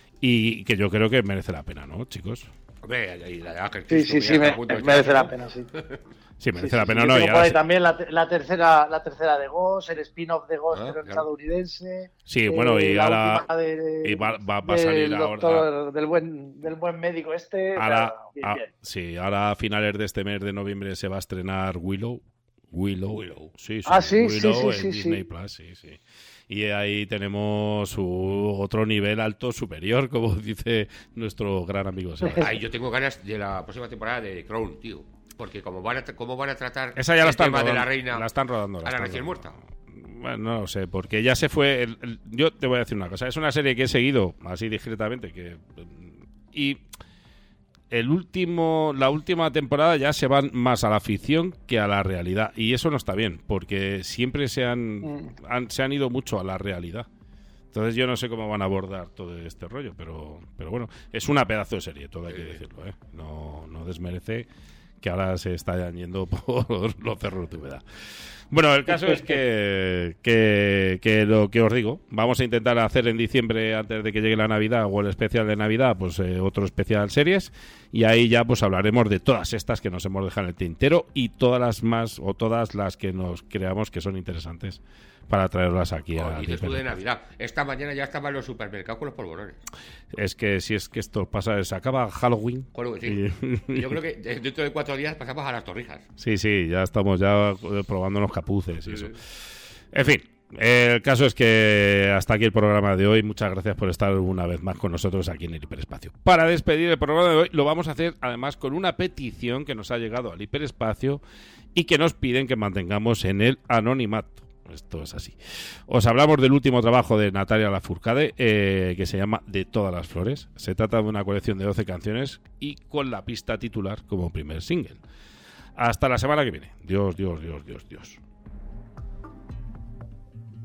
y que yo creo que merece la pena, ¿no, chicos? Hombre, y la de Ángel Sí, Cristo, sí, que sí, ya está me- a punto de merece echarse, la pena, sí. Sí, merece Sí, la sí, pena, sí. no, Yo y tengo por ahora ahí sí- también la, te- la tercera la tercera de Ghost, el spin-off de Ghost, Ah, pero claro. estadounidense. Sí, bueno, y eh, la ahora última de- y va, va- va a del salir ahora. doctor, del buen del buen médico este. Ahora, claro, bien, ah, bien. sí, ahora a finales de este mes de noviembre se va a estrenar Willow. Willow. Sí, sí, Ah, sí, sí, Willow sí, en sí, Disney sí. Plus, sí, sí. Y ahí tenemos su otro nivel alto superior, como dice nuestro gran amigo Sebas. Ay, yo tengo ganas de la próxima temporada de Crown, tío. Porque como van a, tra- cómo van a tratar Esa ya la el están tema rodando, de la reina la están rodando, la a la están recién rodando. muerta. Bueno, no lo sé, porque ya se fue. el- el- yo te voy a decir una cosa. Es una serie que he seguido así discretamente. que Y el último, la última temporada ya se van más a la ficción que a la realidad. Y eso no está bien, porque siempre se han, Mm. han- se han ido mucho a la realidad. Entonces yo no sé cómo van a abordar todo este rollo, pero, pero bueno, es una pedazo de serie, todo hay que decirlo, ¿eh? No, no desmerece que ahora se están yendo por los cerros de humedad. Bueno, el caso es que, que, que lo que os digo, vamos a intentar hacer en diciembre, antes de que llegue la Navidad o el especial de Navidad, pues eh, otro especial series, y ahí ya pues hablaremos de todas estas que nos hemos dejado en el tintero y todas las más, o todas las que nos creamos que son interesantes para traerlas aquí a Oh, dices tú de Disney. Navidad. Esta mañana ya estaban los supermercados con los polvorones. Es que si es que esto pasa, se acaba Halloween. Claro que sí. y- Yo creo que dentro de cuatro días pasamos a las torrijas. Sí, sí, ya estamos ya eh, probando los capuces y Sí, eso. sí. En fin, el caso es que hasta aquí el programa de hoy. Muchas gracias por estar una vez más con nosotros aquí en el Hiperespacio. Para despedir el programa de hoy lo vamos a hacer además con una petición que nos ha llegado al Hiperespacio y que nos piden que mantengamos en el anonimato. Esto es así. Os hablamos del último trabajo de Natalia Lafourcade, eh, que se llama De todas las flores. Se trata de una colección de doce canciones y con la pista titular como primer single. Hasta la semana que viene. Dios, Dios, Dios, Dios, Dios.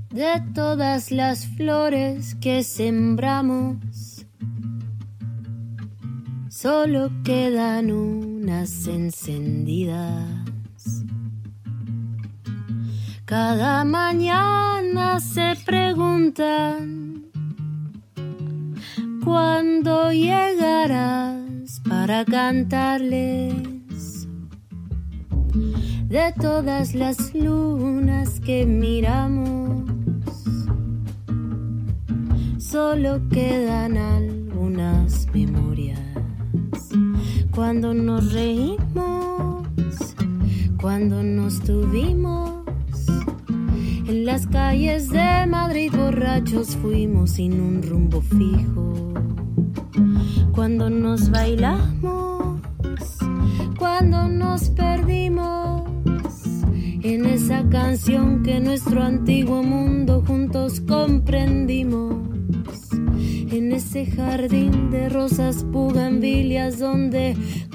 De todas las flores que sembramos, solo quedan unas encendidas. Cada mañana se preguntan ¿cuándo llegarás para cantarles? De todas las lunas que miramos, solo quedan algunas memorias. Cuando nos reímos, cuando nos tuvimos, en las calles de Madrid borrachos fuimos sin un rumbo fijo. Cuando nos bailamos, cuando nos perdimos, en esa canción que nuestro antiguo mundo juntos comprendimos. En ese jardín de rosas bugambilias donde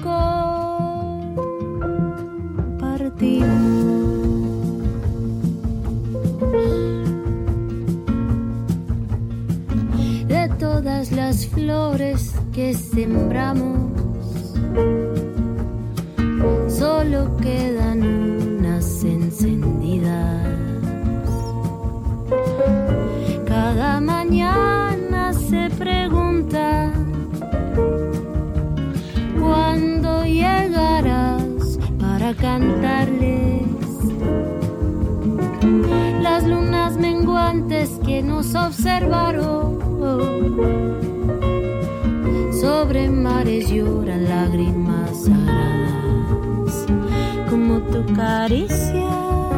compartimos. De todas las flores que sembramos, solo quedan unas encendidas. Cada mañana se pregunta ¿cuándo llegarás para cantarles? Las lunas menguantes que nos observaron, sobre mares lloran lágrimas sagradas, como tu caricia,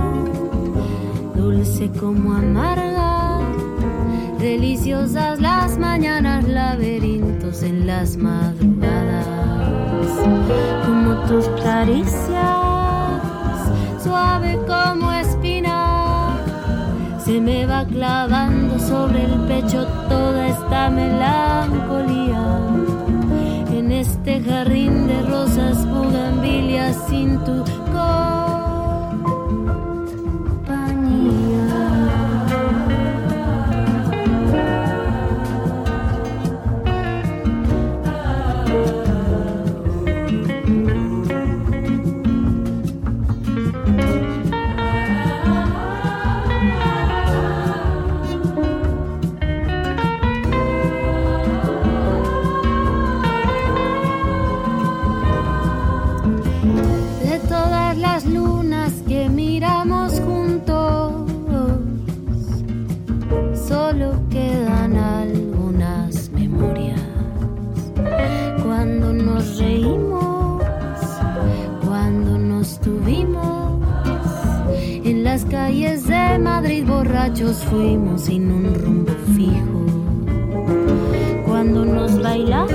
dulce como amarga, deliciosas las mañanas, laberintos en las madrugadas, como tus caricias, suave como espina, se me va clavando sobre el pecho toda esta melancolía. En este jardín de rosas bugambilias sin tu calles de Madrid borrachos fuimos sin un rumbo fijo. Cuando nos bailamos,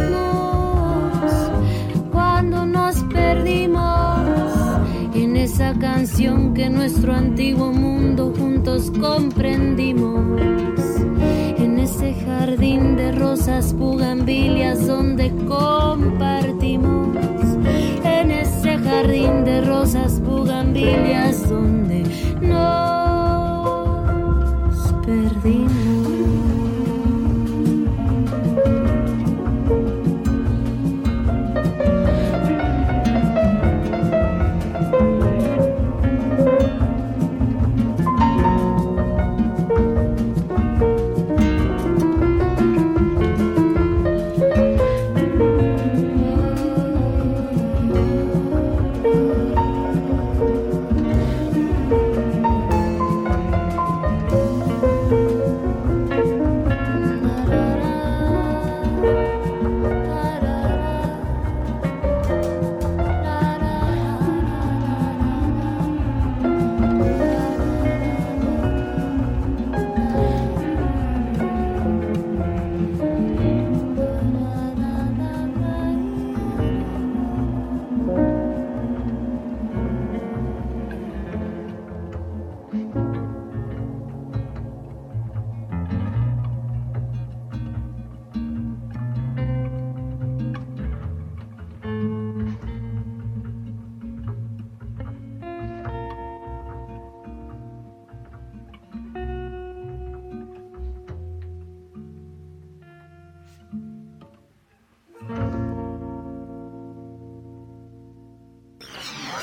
cuando nos perdimos, en esa canción que nuestro antiguo mundo juntos comprendimos. En ese jardín de rosas bugambilias donde compartimos. En ese jardín de rosas bugambilias donde nos perdimos.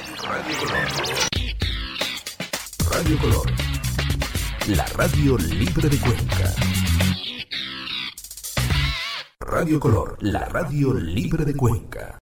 Radio Color. Radio Color. La radio libre de Cuenca. Radio Color, la radio libre de Cuenca.